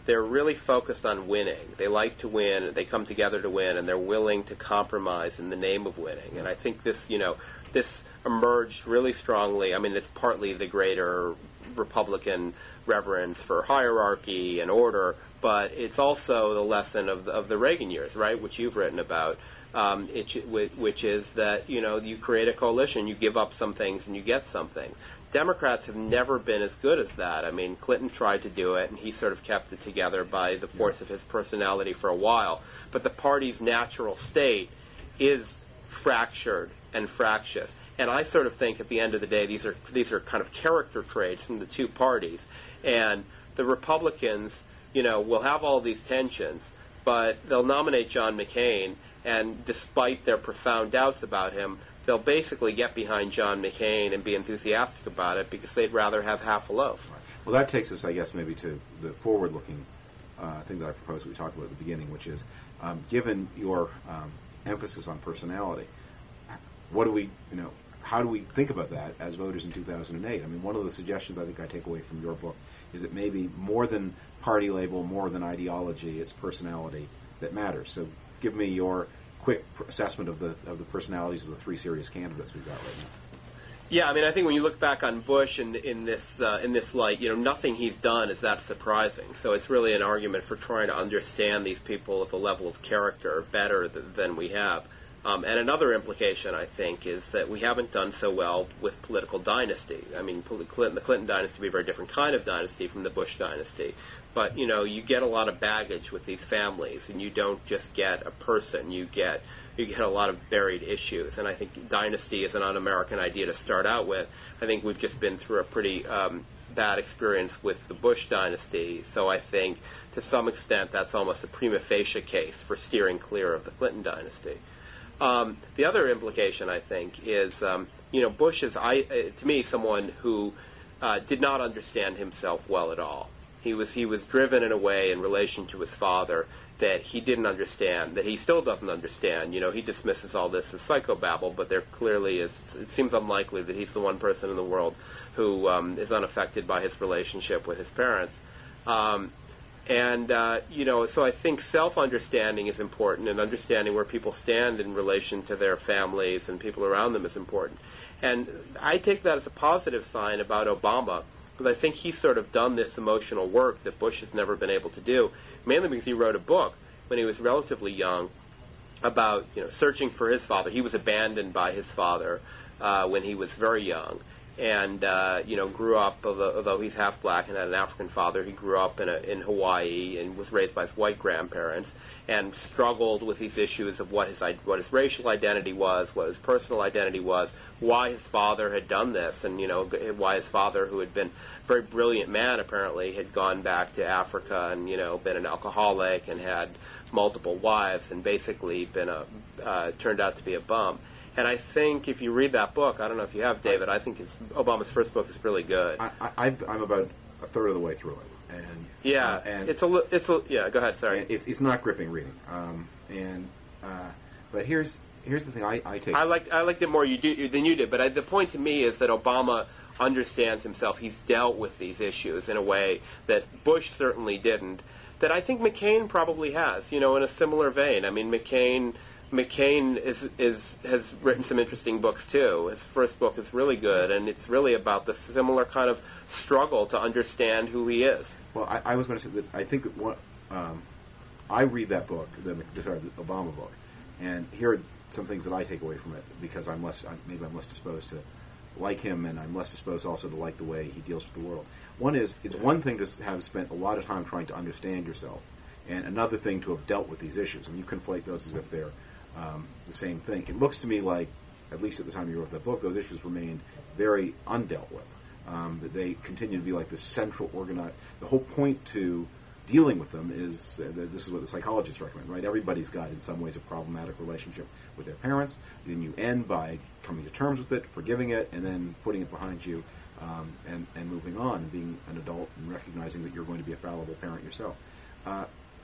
Speaker 2: they're really focused on winning. They like to win. They come together to win, and they're willing to compromise in the name of winning. And I think this, you know, this emerged really strongly. I mean, it's partly the greater Republican reverence for hierarchy and order, but it's also the lesson of the, of the Reagan years, right, which you've written about, um, it, which is that, you know, you create a coalition, you give up some things, and you get something. Democrats have never been as good as that. I mean, Clinton tried to do it, and he sort of kept it together by the force of his personality for a while. But the party's natural state is fractured and fractious. And I sort of think at the end of the day, these are these are kind of character traits from the two parties. And the Republicans, you know, will have all these tensions, but they'll nominate John McCain, and despite their profound doubts about him, they'll basically get behind John McCain and be enthusiastic about it because they'd rather have half a loaf.
Speaker 1: Right. Well, that takes us, I guess, maybe to the forward-looking uh, thing that I proposed we talked about at the beginning, which is, um, given your um, emphasis on personality, what do we, you know, how do we think about that as voters in two thousand eight? I mean, one of the suggestions I think I take away from your book is that maybe more than party label, more than ideology, it's personality that matters. So give me your quick assessment of the of the personalities of the three serious candidates we've got right now.
Speaker 2: Yeah, I mean, I think when you look back on Bush in in this uh, in this light, you know, nothing he's done is that surprising. So it's really an argument for trying to understand these people at the level of character better th- than we have. Um, and another implication, I think, is that we haven't done so well with political dynasty. I mean, Clinton, the Clinton dynasty would be a very different kind of dynasty from the Bush dynasty. But, you know, you get a lot of baggage with these families, and you don't just get a person. You get you get a lot of buried issues. And I think dynasty is an un-American idea to start out with. I think we've just been through a pretty um, bad experience with the Bush dynasty. So I think, to some extent, that's almost a prima facie case for steering clear of the Clinton dynasty. Um, the other implication, I think, is, um, you know, Bush is, I, uh, to me, someone who uh, did not understand himself well at all. He was he was driven in a way in relation to his father that he didn't understand, that he still doesn't understand. You know, he dismisses all this as psychobabble, but there clearly is, it seems unlikely that he's the one person in the world who um, is unaffected by his relationship with his parents. Um, And, uh, you know, so I think self-understanding is important, and understanding where people stand in relation to their families and people around them is important. And I take that as a positive sign about Obama, because I think he's sort of done this emotional work that Bush has never been able to do, mainly because he wrote a book when he was relatively young about, you know, searching for his father. He was abandoned by his father uh, when he was very young. And, uh, you know, grew up, although, although he's half black and had an African father, he grew up in, a, in Hawaii and was raised by his white grandparents and struggled with these issues of what his what his racial identity was, what his personal identity was, why his father had done this, and, you know, why his father, who had been a very brilliant man, apparently, had gone back to Africa and, you know, been an alcoholic and had multiple wives and basically been a, uh, turned out to be a bum. And I think if you read that book, I don't know if you have, David, I think it's, Obama's first book is really good.
Speaker 1: I, I, I'm about a third of the way through it. And
Speaker 2: yeah,
Speaker 1: uh, and
Speaker 2: it's a, it's a, yeah, go ahead, sorry.
Speaker 1: It's, it's not gripping reading. Um, and uh, but here's here's the thing I, I take.
Speaker 2: I liked I liked it more you do, than you did, but I, the point to me is that Obama understands himself. He's dealt with these issues in a way that Bush certainly didn't, that I think McCain probably has, you know, in a similar vein. I mean, McCain... McCain is is has written some interesting books too. His first book is really good, and it's really about the similar kind of struggle to understand who he is.
Speaker 1: Well, I, I was going to say that I think that what um, I read that book, the, sorry, the Obama book, and here are some things that I take away from it because I'm less I'm, maybe I'm less disposed to like him, and I'm less disposed also to like the way he deals with the world. One is it's one thing to have spent a lot of time trying to understand yourself, and another thing to have dealt with these issues, and you conflate those as if they're Um, the same thing. It looks to me like, at least at the time you wrote that book, those issues remained very undealt with. Um, that they continue to be like the central organized. The whole point to dealing with them is, uh, this is what the psychologists recommend, right? Everybody's got, in some ways, a problematic relationship with their parents. Then you end by coming to terms with it, forgiving it, and then putting it behind you um, and, and moving on, and being an adult and recognizing that you're going to be a fallible parent yourself. Uh,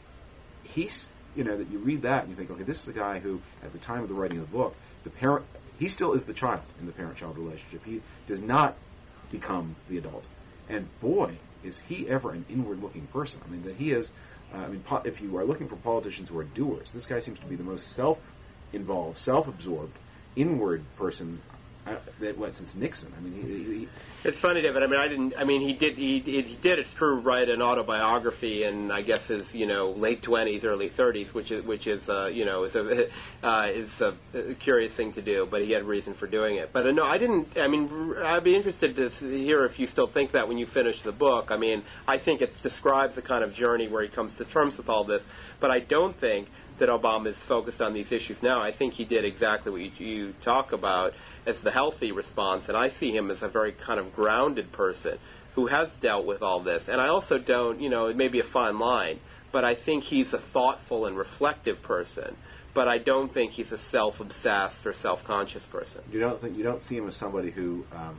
Speaker 1: he's... You know, that you read that and you think, okay, this is a guy who, at the time of the writing of the book, the parent, he still is the child in the parent-child relationship. He does not become the adult. And boy, is he ever an inward-looking person? I mean, that he is. Uh, I mean, po- if you are looking for politicians who are doers, this guy seems to be the most self-involved, self-absorbed, inward person uh, that went since Nixon. I mean, he, he,
Speaker 2: it's funny, David. I mean, I didn't. I mean, he did. He, he did. It's true. Write an autobiography, in I guess his you know late twenties, early thirties, which is which is uh, you know is a uh, is a, a curious thing to do. But he had reason for doing it. But uh, no, I didn't. I mean, I'd be interested to hear if you still think that when you finish the book. I mean, I think it describes the kind of journey where he comes to terms with all this. But I don't think that Obama is focused on these issues now. I think he did exactly what you, you talk about as the healthy response, and I see him as a very kind of grounded person who has dealt with all this. And I also don't, you know, it may be a fine line, but I think he's a thoughtful and reflective person. But I don't think he's a self-obsessed or self-conscious person.
Speaker 1: You don't think you don't see him as somebody who, um,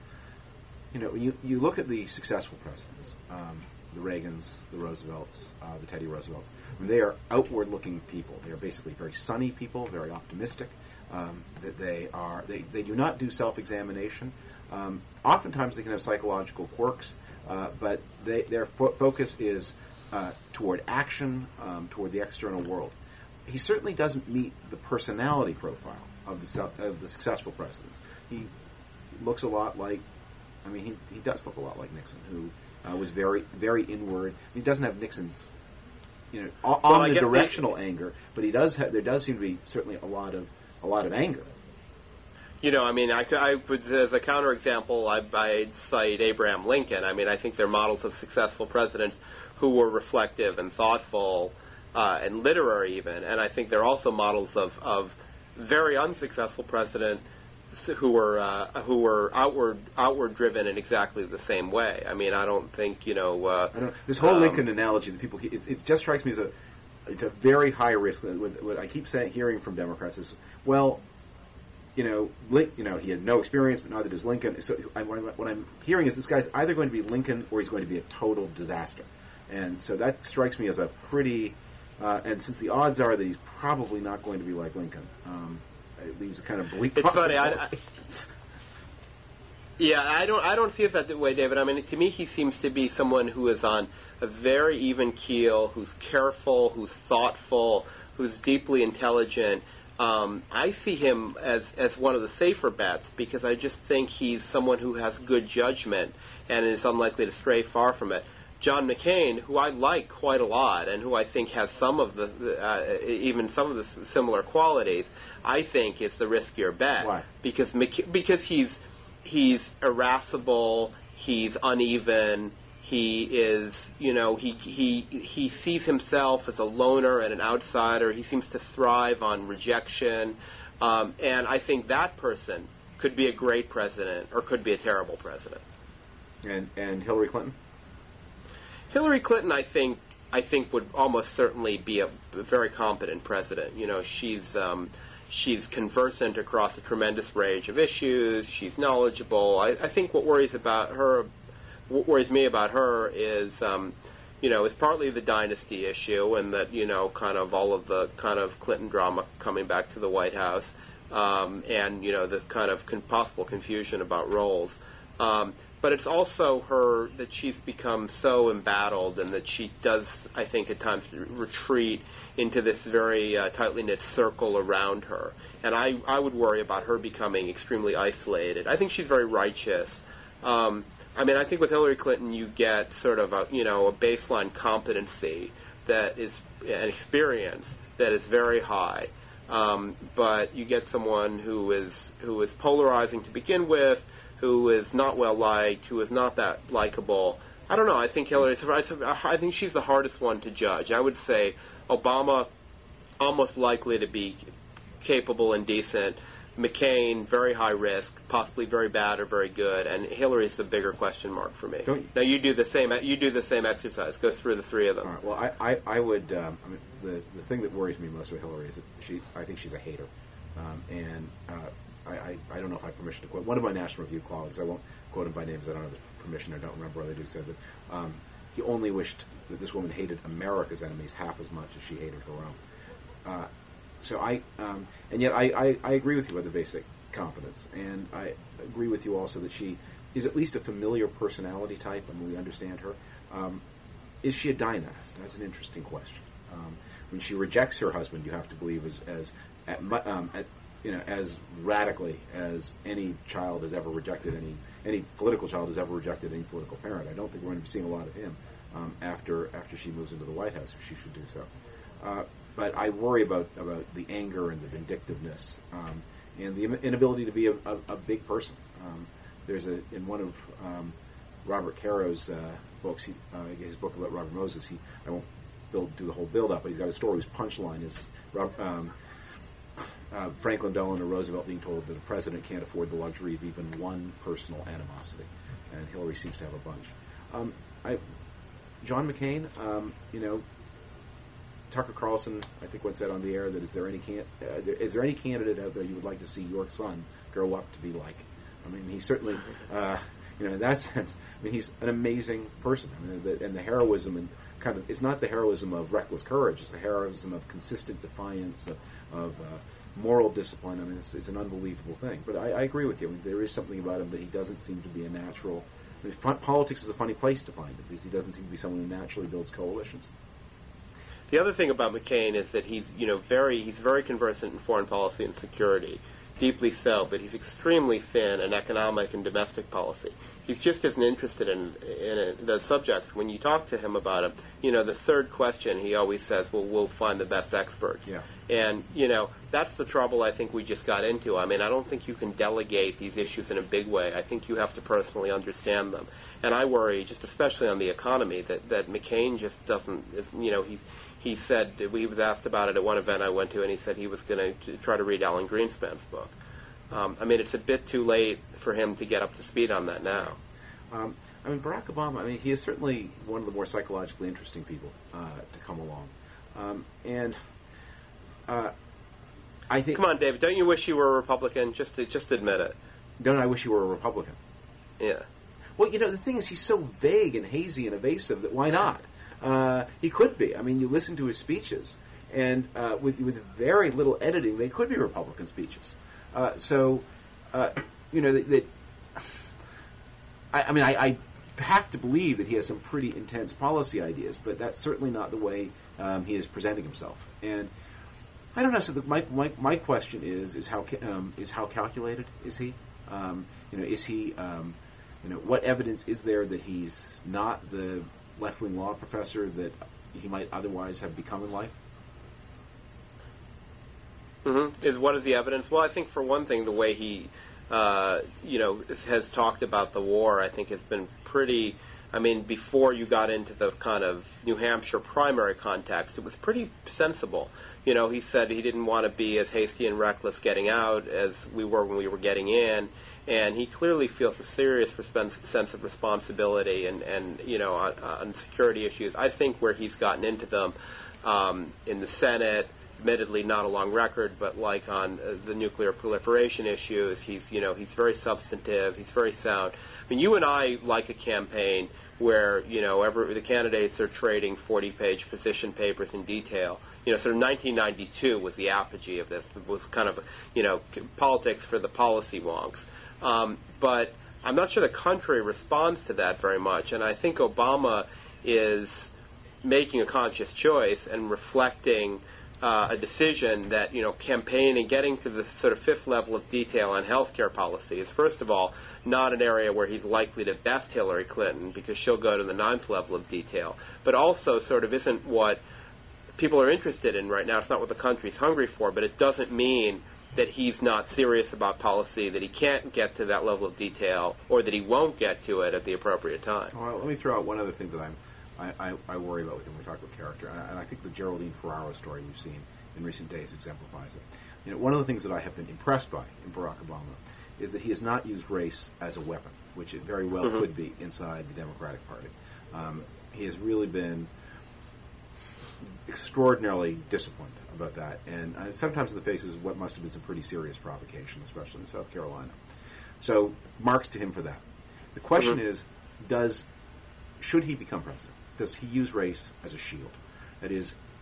Speaker 1: you know, when you you look at the successful presidents, um, the Reagans, the Roosevelts, uh, the Teddy Roosevelts. I mean, they are outward-looking people. They are basically very sunny people, very optimistic. Um, that they are they, they do not do self-examination. Um, oftentimes they can have psychological quirks, uh, but they, their fo- focus is uh, toward action, um, toward the external world. He certainly doesn't meet the personality profile of the of the successful presidents. He looks a lot like, I mean, he, he does look a lot like Nixon, who uh, was very very inward. He doesn't have Nixon's, you know,
Speaker 2: well,
Speaker 1: omnidirectional anger, but he does have, there does seem to be certainly a lot of a lot of anger.
Speaker 2: You know, I mean, I, I would, as a counterexample, I, I'd cite Abraham Lincoln. I mean, I think they're models of successful presidents who were reflective and thoughtful uh, and literary even, and I think they're also models of, of very unsuccessful presidents who were uh, who were outward outward driven in exactly the same way. I mean, I don't think, you know... Uh,
Speaker 1: I don't, this whole
Speaker 2: um,
Speaker 1: Lincoln analogy that people... It, it just strikes me as a... It's a very high risk. What I keep saying, hearing from Democrats is, well, you know, Link, you know, he had no experience, but neither does Lincoln. So I, what I'm hearing is this guy's either going to be Lincoln or he's going to be a total disaster. And so that strikes me as a pretty. Uh, and since the odds are that he's probably not going to be like Lincoln, um, it leaves a kind of bleak.
Speaker 2: It's funny. I, I, yeah, I don't. I don't see it that way, David. I mean, to me, he seems to be someone who is on a very even keel, who's careful, who's thoughtful, who's deeply intelligent. Um, I see him as, as one of the safer bets because I just think he's someone who has good judgment and is unlikely to stray far from it. John McCain, who I like quite a lot and who I think has some of the, uh, even some of the similar qualities, I think is the riskier bet.
Speaker 1: Why?
Speaker 2: Because McC- because he's he's irascible, he's uneven. He is, you know, he he he sees himself as a loner and an outsider. He seems to thrive on rejection, um, and I think that person could be a great president or could be a terrible president.
Speaker 1: And and Hillary Clinton.
Speaker 2: Hillary Clinton, I think, I think would almost certainly be a very competent president. You know, she's um, she's conversant across a tremendous range of issues. She's knowledgeable. I, I think what worries about her. What worries me about her is, um, you know, is partly the dynasty issue and that, you know, kind of all of the kind of Clinton drama coming back to the White House um, and, you know, the kind of con- possible confusion about roles. Um, but it's also her that she's become so embattled and that she does, I think, at times retreat into this very uh, tightly knit circle around her. And I, I would worry about her becoming extremely isolated. I think she's very righteous. Um, I mean, I think with Hillary Clinton, you get sort of a, you know, a baseline competency that is an experience that is very high, um, but you get someone who is who is polarizing to begin with, who is not well liked, who is not that likable. I don't know. I think Hillary. I think she's the hardest one to judge. I would say Obama, almost likely to be capable and decent. McCain, very high risk, possibly very bad or very good, and Hillary's the bigger question mark for me.
Speaker 1: Don't you,
Speaker 2: now you do the same. You do the same exercise. Go through the three of them.
Speaker 1: All right, well, I, I, I would. Um, I mean, the the thing that worries me most about Hillary is that she. I think she's a hater, um, and uh, I, I I don't know if I have permission to quote one of my National Review colleagues. I won't quote him by name because I don't have the permission. I don't remember what they do. Said that um, he only wished that this woman hated America's enemies half as much as she hated her own. Uh, So I, um, and yet I, I, I agree with you about the basic competence, and I agree with you also that she is at least a familiar personality type. I mean, we understand her. Um, is she a dynast? That's an interesting question. Um, when she rejects her husband, you have to believe as as at, um, at, you know as radically as any child has ever rejected any any political child has ever rejected any political parent. I don't think we're going to be seeing a lot of him um, after after she moves into the White House, if she should do so. Uh, but I worry about about the anger and the vindictiveness um, and the inability to be a, a, a big person. Um, there's a in one of um, Robert Caro's uh, books, he, uh, his book about Robert Moses. He I won't build do the whole build up, but he's got a story whose punchline is Rob, um, uh, Franklin Delano Roosevelt being told that a president can't afford the luxury of even one personal animosity, and Hillary seems to have a bunch. Um, I, John McCain, um, you know, Tucker Carlson, I think once said on the air that is there any can uh, there, is there any candidate out there you would like to see your son grow up to be like? I mean, he certainly, uh, you know, in that sense, I mean, he's an amazing person. I mean, the, and the heroism and kind of, it's not the heroism of reckless courage, it's the heroism of consistent defiance, of, of uh, moral discipline. I mean, it's, it's an unbelievable thing. But I, I agree with you. I mean, there is something about him that he doesn't seem to be a natural. I mean, fun, politics is a funny place to find it because he doesn't seem to be someone who naturally builds coalitions.
Speaker 2: The other thing about McCain is that he's, you know, very he's very conversant in foreign policy and security, deeply so, but he's extremely thin in economic and domestic policy. He's just isn't interested in, in it, the subjects. When you talk to him about him, you know, the third question he always says, well, we'll find the best experts.
Speaker 1: Yeah.
Speaker 2: And, you know, that's the trouble I think we just got into. I mean, I don't think you can delegate these issues in a big way. I think you have to personally understand them. And I worry, just especially on the economy, that, that McCain just doesn't, is, you know, he, he said, he was asked about it at one event I went to, and he said he was going to try to read Alan Greenspan's book. Um, I mean, it's a bit too late for him to get up to speed on that now.
Speaker 1: Um, I mean, Barack Obama, I mean, he is certainly one of the more psychologically interesting people uh, to come along. Um, and uh, I think...
Speaker 2: Come on, David, don't you wish you were a Republican? Just to, just admit it.
Speaker 1: Don't I wish you were a Republican?
Speaker 2: Yeah.
Speaker 1: Well, you know, the thing is, he's so vague and hazy and evasive that why not? Uh, he could be. I mean, you listen to his speeches, and uh, with with very little editing, they could be Republican speeches. Uh, so, uh, you know, that, that I, I mean, I, I have to believe that he has some pretty intense policy ideas, but that's certainly not the way um, he is presenting himself. And I don't know. So, the, my, my my question is is how um, is how calculated is he? Um, you know, is he? Um, you know, what evidence is there that he's not the left-wing law professor that he might otherwise have become in life?
Speaker 2: Mm-hmm. Is what is the evidence? Well, I think for one thing, the way he, uh, you know, has talked about the war, I think has been pretty. I mean, before you got into the kind of New Hampshire primary context, it was pretty sensible. You know, he said he didn't want to be as hasty and reckless getting out as we were when we were getting in. And he clearly feels a serious resp- sense of responsibility and, and you know, on, on security issues. I think where he's gotten into them um, in the Senate, admittedly not a long record, but like on uh, the nuclear proliferation issues, he's, you know, he's very substantive, he's very sound. I mean, you and I like a campaign where, you know, every, the candidates are trading forty-page position papers in detail. You know, sort of nineteen ninety-two was the apogee of this. It was kind of, you know, politics for the policy wonks. Um, but I'm not sure the country responds to that very much, and I think Obama is making a conscious choice and reflecting uh, a decision that, you know, campaigning, getting to the sort of fifth level of detail on healthcare policy is, first of all, not an area where he's likely to best Hillary Clinton because she'll go to the ninth level of detail, but also sort of isn't what people are interested in right now. It's not what the country's hungry for, but it doesn't mean that he's not serious about policy, that he can't get to that level of detail, or that he won't get to it at the appropriate time.
Speaker 1: Well, let me throw out one other thing that I'm, I, I, I worry about with him when we talk about character, and I, and I think the Geraldine Ferraro story we've seen in recent days exemplifies it. You know, one of the things that I have been impressed by in Barack Obama is that he has not used race as a weapon, which it very well mm-hmm. could be inside the Democratic Party. Um, he has really been extraordinarily disciplined about that, and uh, sometimes in the face of what must have been some pretty serious provocation, especially in South Carolina. So, marks to him for that. The question mm-hmm. is, does should he become president? Does he use race as a shield? That is,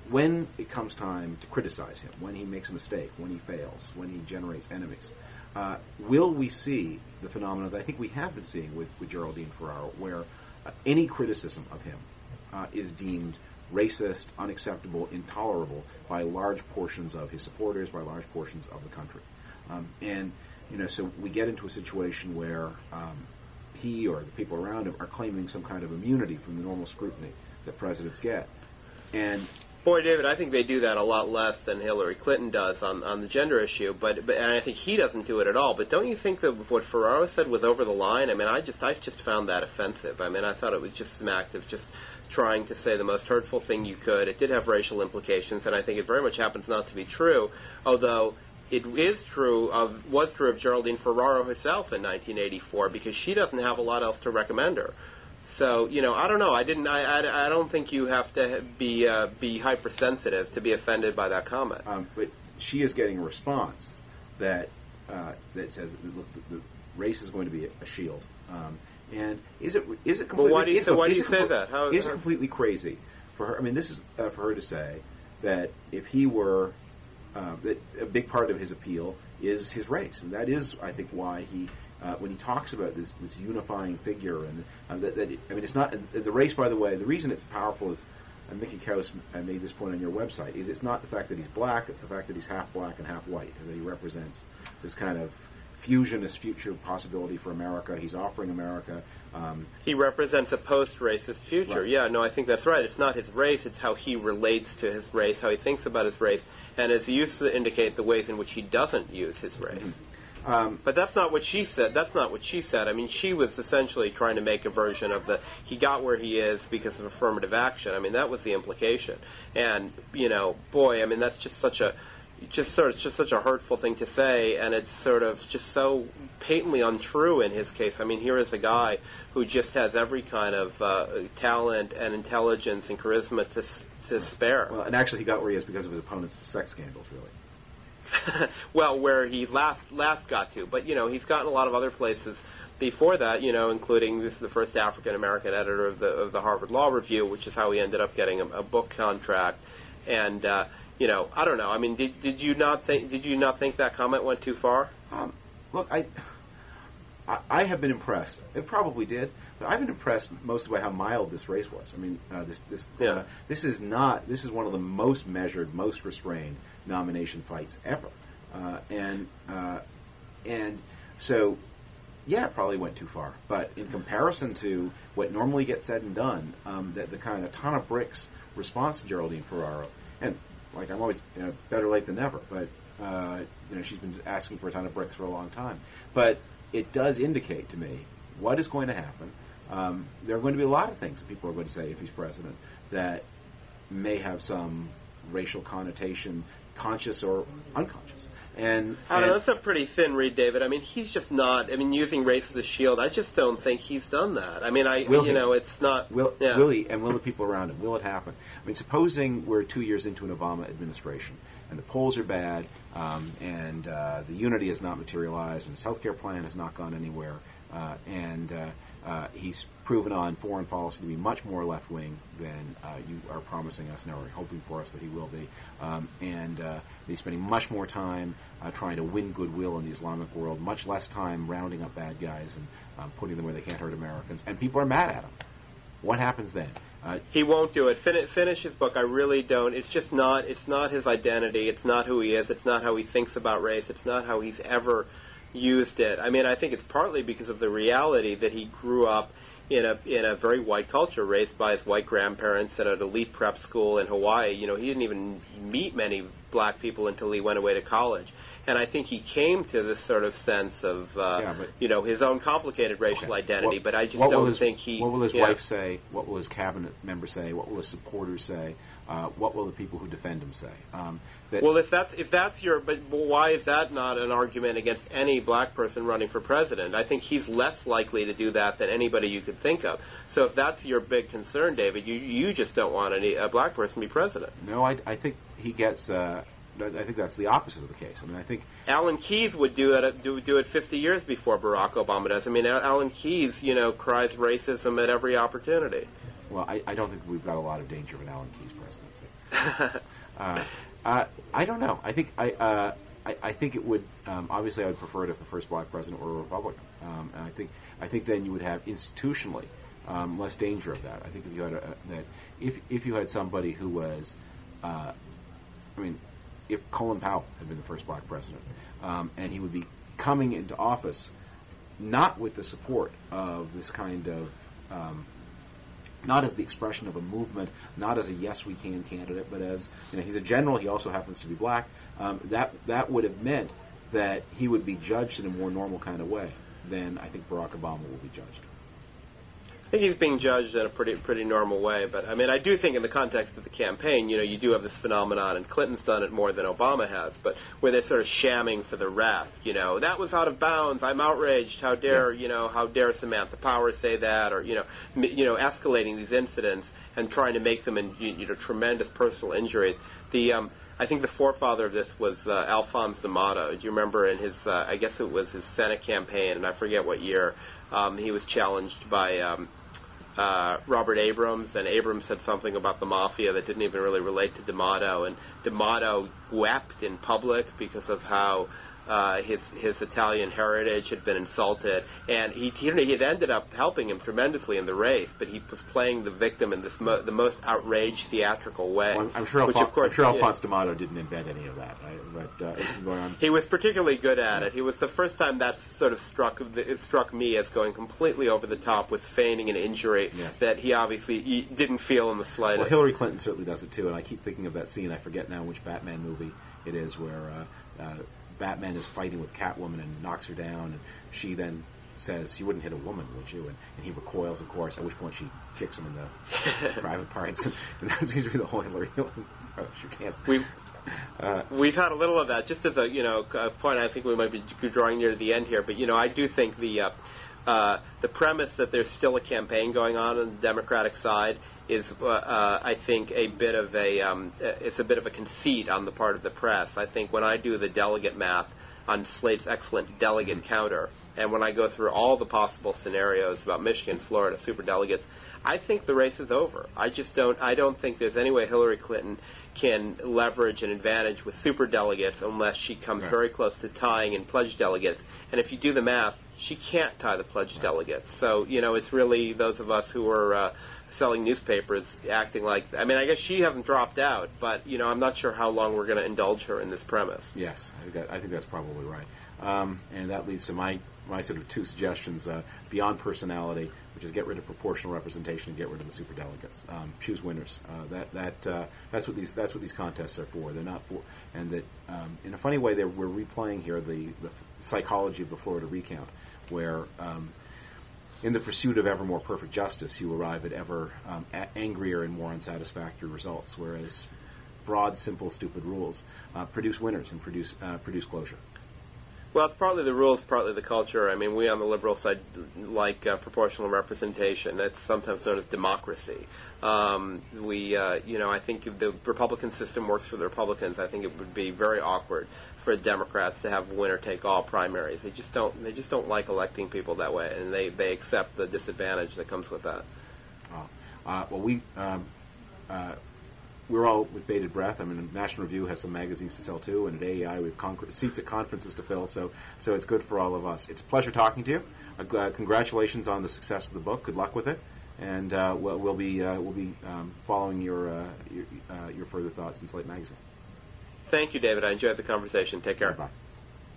Speaker 1: when it comes time to criticize him, when he makes a mistake, when he fails, when he generates enemies, uh, will we see the phenomenon that I think we have been seeing with, with Geraldine Ferraro, where uh, any criticism of him uh, is deemed racist, unacceptable, intolerable by large portions of his supporters, by large portions of the country. Um, and, you know, so we get into a situation where um, he or the people around him are claiming some kind of immunity from the normal scrutiny that presidents get. And
Speaker 2: Boy, David, I think they do that a lot less than Hillary Clinton does on, on the gender issue, but, but and I think he doesn't do it at all. But don't you think that what Ferraro said was over the line? I mean, I just I just found that offensive. I mean, I thought it was just smacked of just trying to say the most hurtful thing you could. It did have racial implications, and I think it very much happens not to be true, although it is true of was true of Geraldine Ferraro herself in nineteen eighty-four, because she doesn't have a lot else to recommend her. So, you know, I don't know. I didn't. I, I, I don't think you have to be uh, be hypersensitive to be offended by that comment.
Speaker 1: Um, but she is getting a response that uh, that says that, look, the, the race is going to be a, a shield. Um, and is it is it completely?
Speaker 2: Well, why do you say,
Speaker 1: look,
Speaker 2: why do you
Speaker 1: it,
Speaker 2: say that? How,
Speaker 1: is
Speaker 2: how?
Speaker 1: it completely crazy for her? I mean, this is uh, for her to say that if he were uh, that a big part of his appeal is his race, and that is, I think, why he. Uh, when he talks about this this unifying figure, and uh, that, that it, I mean, it's not the race. By the way, the reason it's powerful is, and Mickey Kaus made this point on your website, is it's not the fact that he's black; it's the fact that he's half black and half white, and that he represents this kind of fusionist future possibility for America. He's offering America. Um,
Speaker 2: he represents a post-racist future.
Speaker 1: Right.
Speaker 2: Yeah, no, I think that's right. It's not his race; it's how he relates to his race, how he thinks about his race, and as you used to indicate, the ways in which he doesn't use his race.
Speaker 1: Mm-hmm. Um,
Speaker 2: but that's not what she said. That's not what she said. I mean, she was essentially trying to make a version of the he got where he is because of affirmative action. I mean, that was the implication. And, you know, boy, I mean, that's just such a just sort of just such a hurtful thing to say, and it's sort of just so patently untrue in his case. I mean, here is a guy who just has every kind of uh, talent and intelligence and charisma to to spare.
Speaker 1: Well, and actually, he got where he is because of his opponent's sex scandals, really.
Speaker 2: Well, where he last last got to, but you know he's gotten a lot of other places before that, you know, including this is the first African American editor of the of the Harvard Law Review, which is how he ended up getting a, a book contract. And uh, you know, I don't know. I mean, did did you not think did you not think that comment went too far?
Speaker 1: Um, look, I, I I have been impressed. It probably did, but I've been impressed mostly by how mild this race was. I mean, uh, this this
Speaker 2: yeah.
Speaker 1: uh, this is not this is one of the most measured, most restrained nomination fights ever, uh, and uh, and so yeah, it probably went too far. But in comparison to what normally gets said and done, um, that the kind of ton of bricks response to Geraldine Ferraro, and like I'm always you know, better late than never, but uh, you know she's been asking for a ton of bricks for a long time, but it does indicate to me what is going to happen. Um, there are going to be a lot of things that people are going to say if he's president that may have some racial connotation, conscious or unconscious. And,
Speaker 2: I don't
Speaker 1: and
Speaker 2: know, that's a pretty thin read, David. I mean, he's just not, I mean, using race as a shield, I just don't think he's done that. I mean, I,
Speaker 1: will
Speaker 2: you
Speaker 1: he?
Speaker 2: know, it's not,
Speaker 1: will,
Speaker 2: yeah.
Speaker 1: will he, and will the people around him? Will it happen? I mean, supposing we're two years into an Obama administration, and the polls are bad, um, and uh, the unity has not materialized, and his health care plan has not gone anywhere, uh, and uh, uh, he's proven on foreign policy to be much more left-wing than uh, you are promising us now, or hoping for us that he will be, um, and uh, he's spending much more time uh, trying to win goodwill in the Islamic world, much less time rounding up bad guys and um, putting them where they can't hurt Americans, and people are mad at him. What happens then? Uh,
Speaker 2: he won't do it. Fin- finish his book. I really don't. It's just not. It's not his identity. It's not who he is. It's not how he thinks about race. It's not how he's ever used it. I mean, I think it's partly because of the reality that he grew up in a in a very white culture, raised by his white grandparents at an elite prep school in Hawaii. You know, he didn't even meet many black people until he went away to college. And I think he came to this sort of sense of, uh,
Speaker 1: yeah, but,
Speaker 2: you know, his own complicated racial
Speaker 1: okay.
Speaker 2: identity.
Speaker 1: What,
Speaker 2: but I just
Speaker 1: what
Speaker 2: don't
Speaker 1: his,
Speaker 2: think he.
Speaker 1: What will his
Speaker 2: yeah.
Speaker 1: wife say? What will his cabinet members say? What will his supporters say? Uh, what will the people who defend him say? Um, that
Speaker 2: well, if that's if that's your, but why is that not an argument against any black person running for president? I think he's less likely to do that than anybody you could think of. So if that's your big concern, David, you you just don't want any a black person to be president.
Speaker 1: No, I, I think he gets. Uh, I think that's the opposite of the case. I mean, I think
Speaker 2: Alan Keyes would do it do, do it fifty years before Barack Obama does. I mean, Alan Keyes, you know, cries racism at every opportunity.
Speaker 1: well, I, I don't think we've got a lot of danger of an Alan Keyes presidency. uh, uh, I don't know. I think I, uh, I, I think it would. Um, obviously, I would prefer it if the first black president were a Republican. Um, and I think I think then you would have institutionally um, less danger of that. I think if you had a, that if if you had somebody who was, uh, I mean, if Colin Powell had been the first black president, um, and he would be coming into office not with the support of this kind of um, not as the expression of a movement, not as a yes we can candidate, but as, you know, he's a general, he also happens to be black, um, that that would have meant that he would be judged in a more normal kind of way than I think Barack Obama will be judged.
Speaker 2: I think he's being judged in a pretty pretty normal way, but I mean, I do think in the context of the campaign, you know, you do have this phenomenon, and Clinton's done it more than Obama has, but where they're sort of shamming for the wrath. You know, that was out of bounds. I'm outraged. How dare
Speaker 1: Yes.
Speaker 2: you know? How dare Samantha Power say that? Or you know, m- you know, escalating these incidents and trying to make them in you know tremendous personal injuries. The um, I think the forefather of this was uh, Alphonse D'Amato. Do you remember in his? Uh, I guess it was his Senate campaign, and I forget what year. Um, he was challenged by. Um, Uh, Robert Abrams, and Abrams said something about the mafia that didn't even really relate to D'Amato, and D'Amato wept in public because of how uh, his his Italian heritage had been insulted, and he he had ended up helping him tremendously in the race, but he was playing the victim in this mo- the most outraged theatrical way.
Speaker 1: Well, I'm, I'm sure
Speaker 2: which,
Speaker 1: Alphonse,
Speaker 2: of course,
Speaker 1: I'm sure
Speaker 2: yeah.
Speaker 1: Alphonse D'Amato didn't invent any of that, right? But uh, it's been going on.
Speaker 2: He was particularly good at it. He was the first time that sort of struck it struck me as going completely over the top with feigning an injury
Speaker 1: Yes.
Speaker 2: that he obviously he didn't feel in the slightest.
Speaker 1: Well, Hillary Clinton certainly does it too, and I keep thinking of that scene. I forget now which Batman movie it is, where uh, uh, Batman is fighting with Catwoman and knocks her down, and she then says, "You wouldn't hit a woman, would you?" And, and he recoils, of course, at which point she kicks him in the private parts. And, and that seems to be the whole Hillary Clinton approach. You can't.
Speaker 2: We've,
Speaker 1: uh,
Speaker 2: we've had a little of that, just as a you know a point. I think we might be drawing near the end here, but you know I do think the uh, uh, the premise that there's still a campaign going on on the Democratic side is, uh, uh, I think, a bit of a um, it's a bit of a conceit on the part of the press. I think when I do the delegate math on Slate's excellent delegate mm-hmm. counter, and when I go through all the possible scenarios about Michigan, Florida, superdelegates, I think the race is over. I just don't. I don't think there's any way Hillary Clinton can leverage an advantage with superdelegates unless she comes
Speaker 1: right.
Speaker 2: very close to tying in pledged delegates. And if you do the math, she can't tie the pledged right. delegates. So you know, it's really those of us who are uh, selling newspapers acting like. I mean, I guess she hasn't dropped out, but you know, I'm not sure how long we're going to indulge her in this premise.
Speaker 1: Yes, I think, that, I think that's probably right. Um, and that leads to my my sort of two suggestions uh, beyond personality, which is get rid of proportional representation and get rid of the superdelegates. Um, choose winners. Uh, that that uh, that's what these that's what these contests are for. They're not for, and that um, in a funny way, they're, we're replaying here the the psychology of the Florida recount, where um, in the pursuit of ever more perfect justice, you arrive at ever um, a- angrier and more unsatisfactory results. Whereas broad, simple, stupid rules uh, produce winners and produce uh, produce closure.
Speaker 2: Well, it's partly the rules, partly the culture. I mean, we on the liberal side like uh, proportional representation. That's sometimes known as democracy. Um, we, uh, you know, I think if the Republican system works for the Republicans, I think it would be very awkward for Democrats to have winner-take-all primaries. They just don't. They just don't like electing people that way, and they, they accept the disadvantage that comes with that.
Speaker 1: Uh, uh, well, we. Um, uh, We're all with bated breath. I mean, National Review has some magazines to sell too, and at A E I we have con- seats at conferences to fill, so so it's good for all of us. It's a pleasure talking to you. Uh, uh, congratulations on the success of the book. Good luck with it, and uh, we'll, we'll be uh, we'll be um, following your uh, your, uh, your further thoughts in Slate Magazine.
Speaker 2: Thank you, David. I enjoyed the conversation. Take care.
Speaker 1: Bye.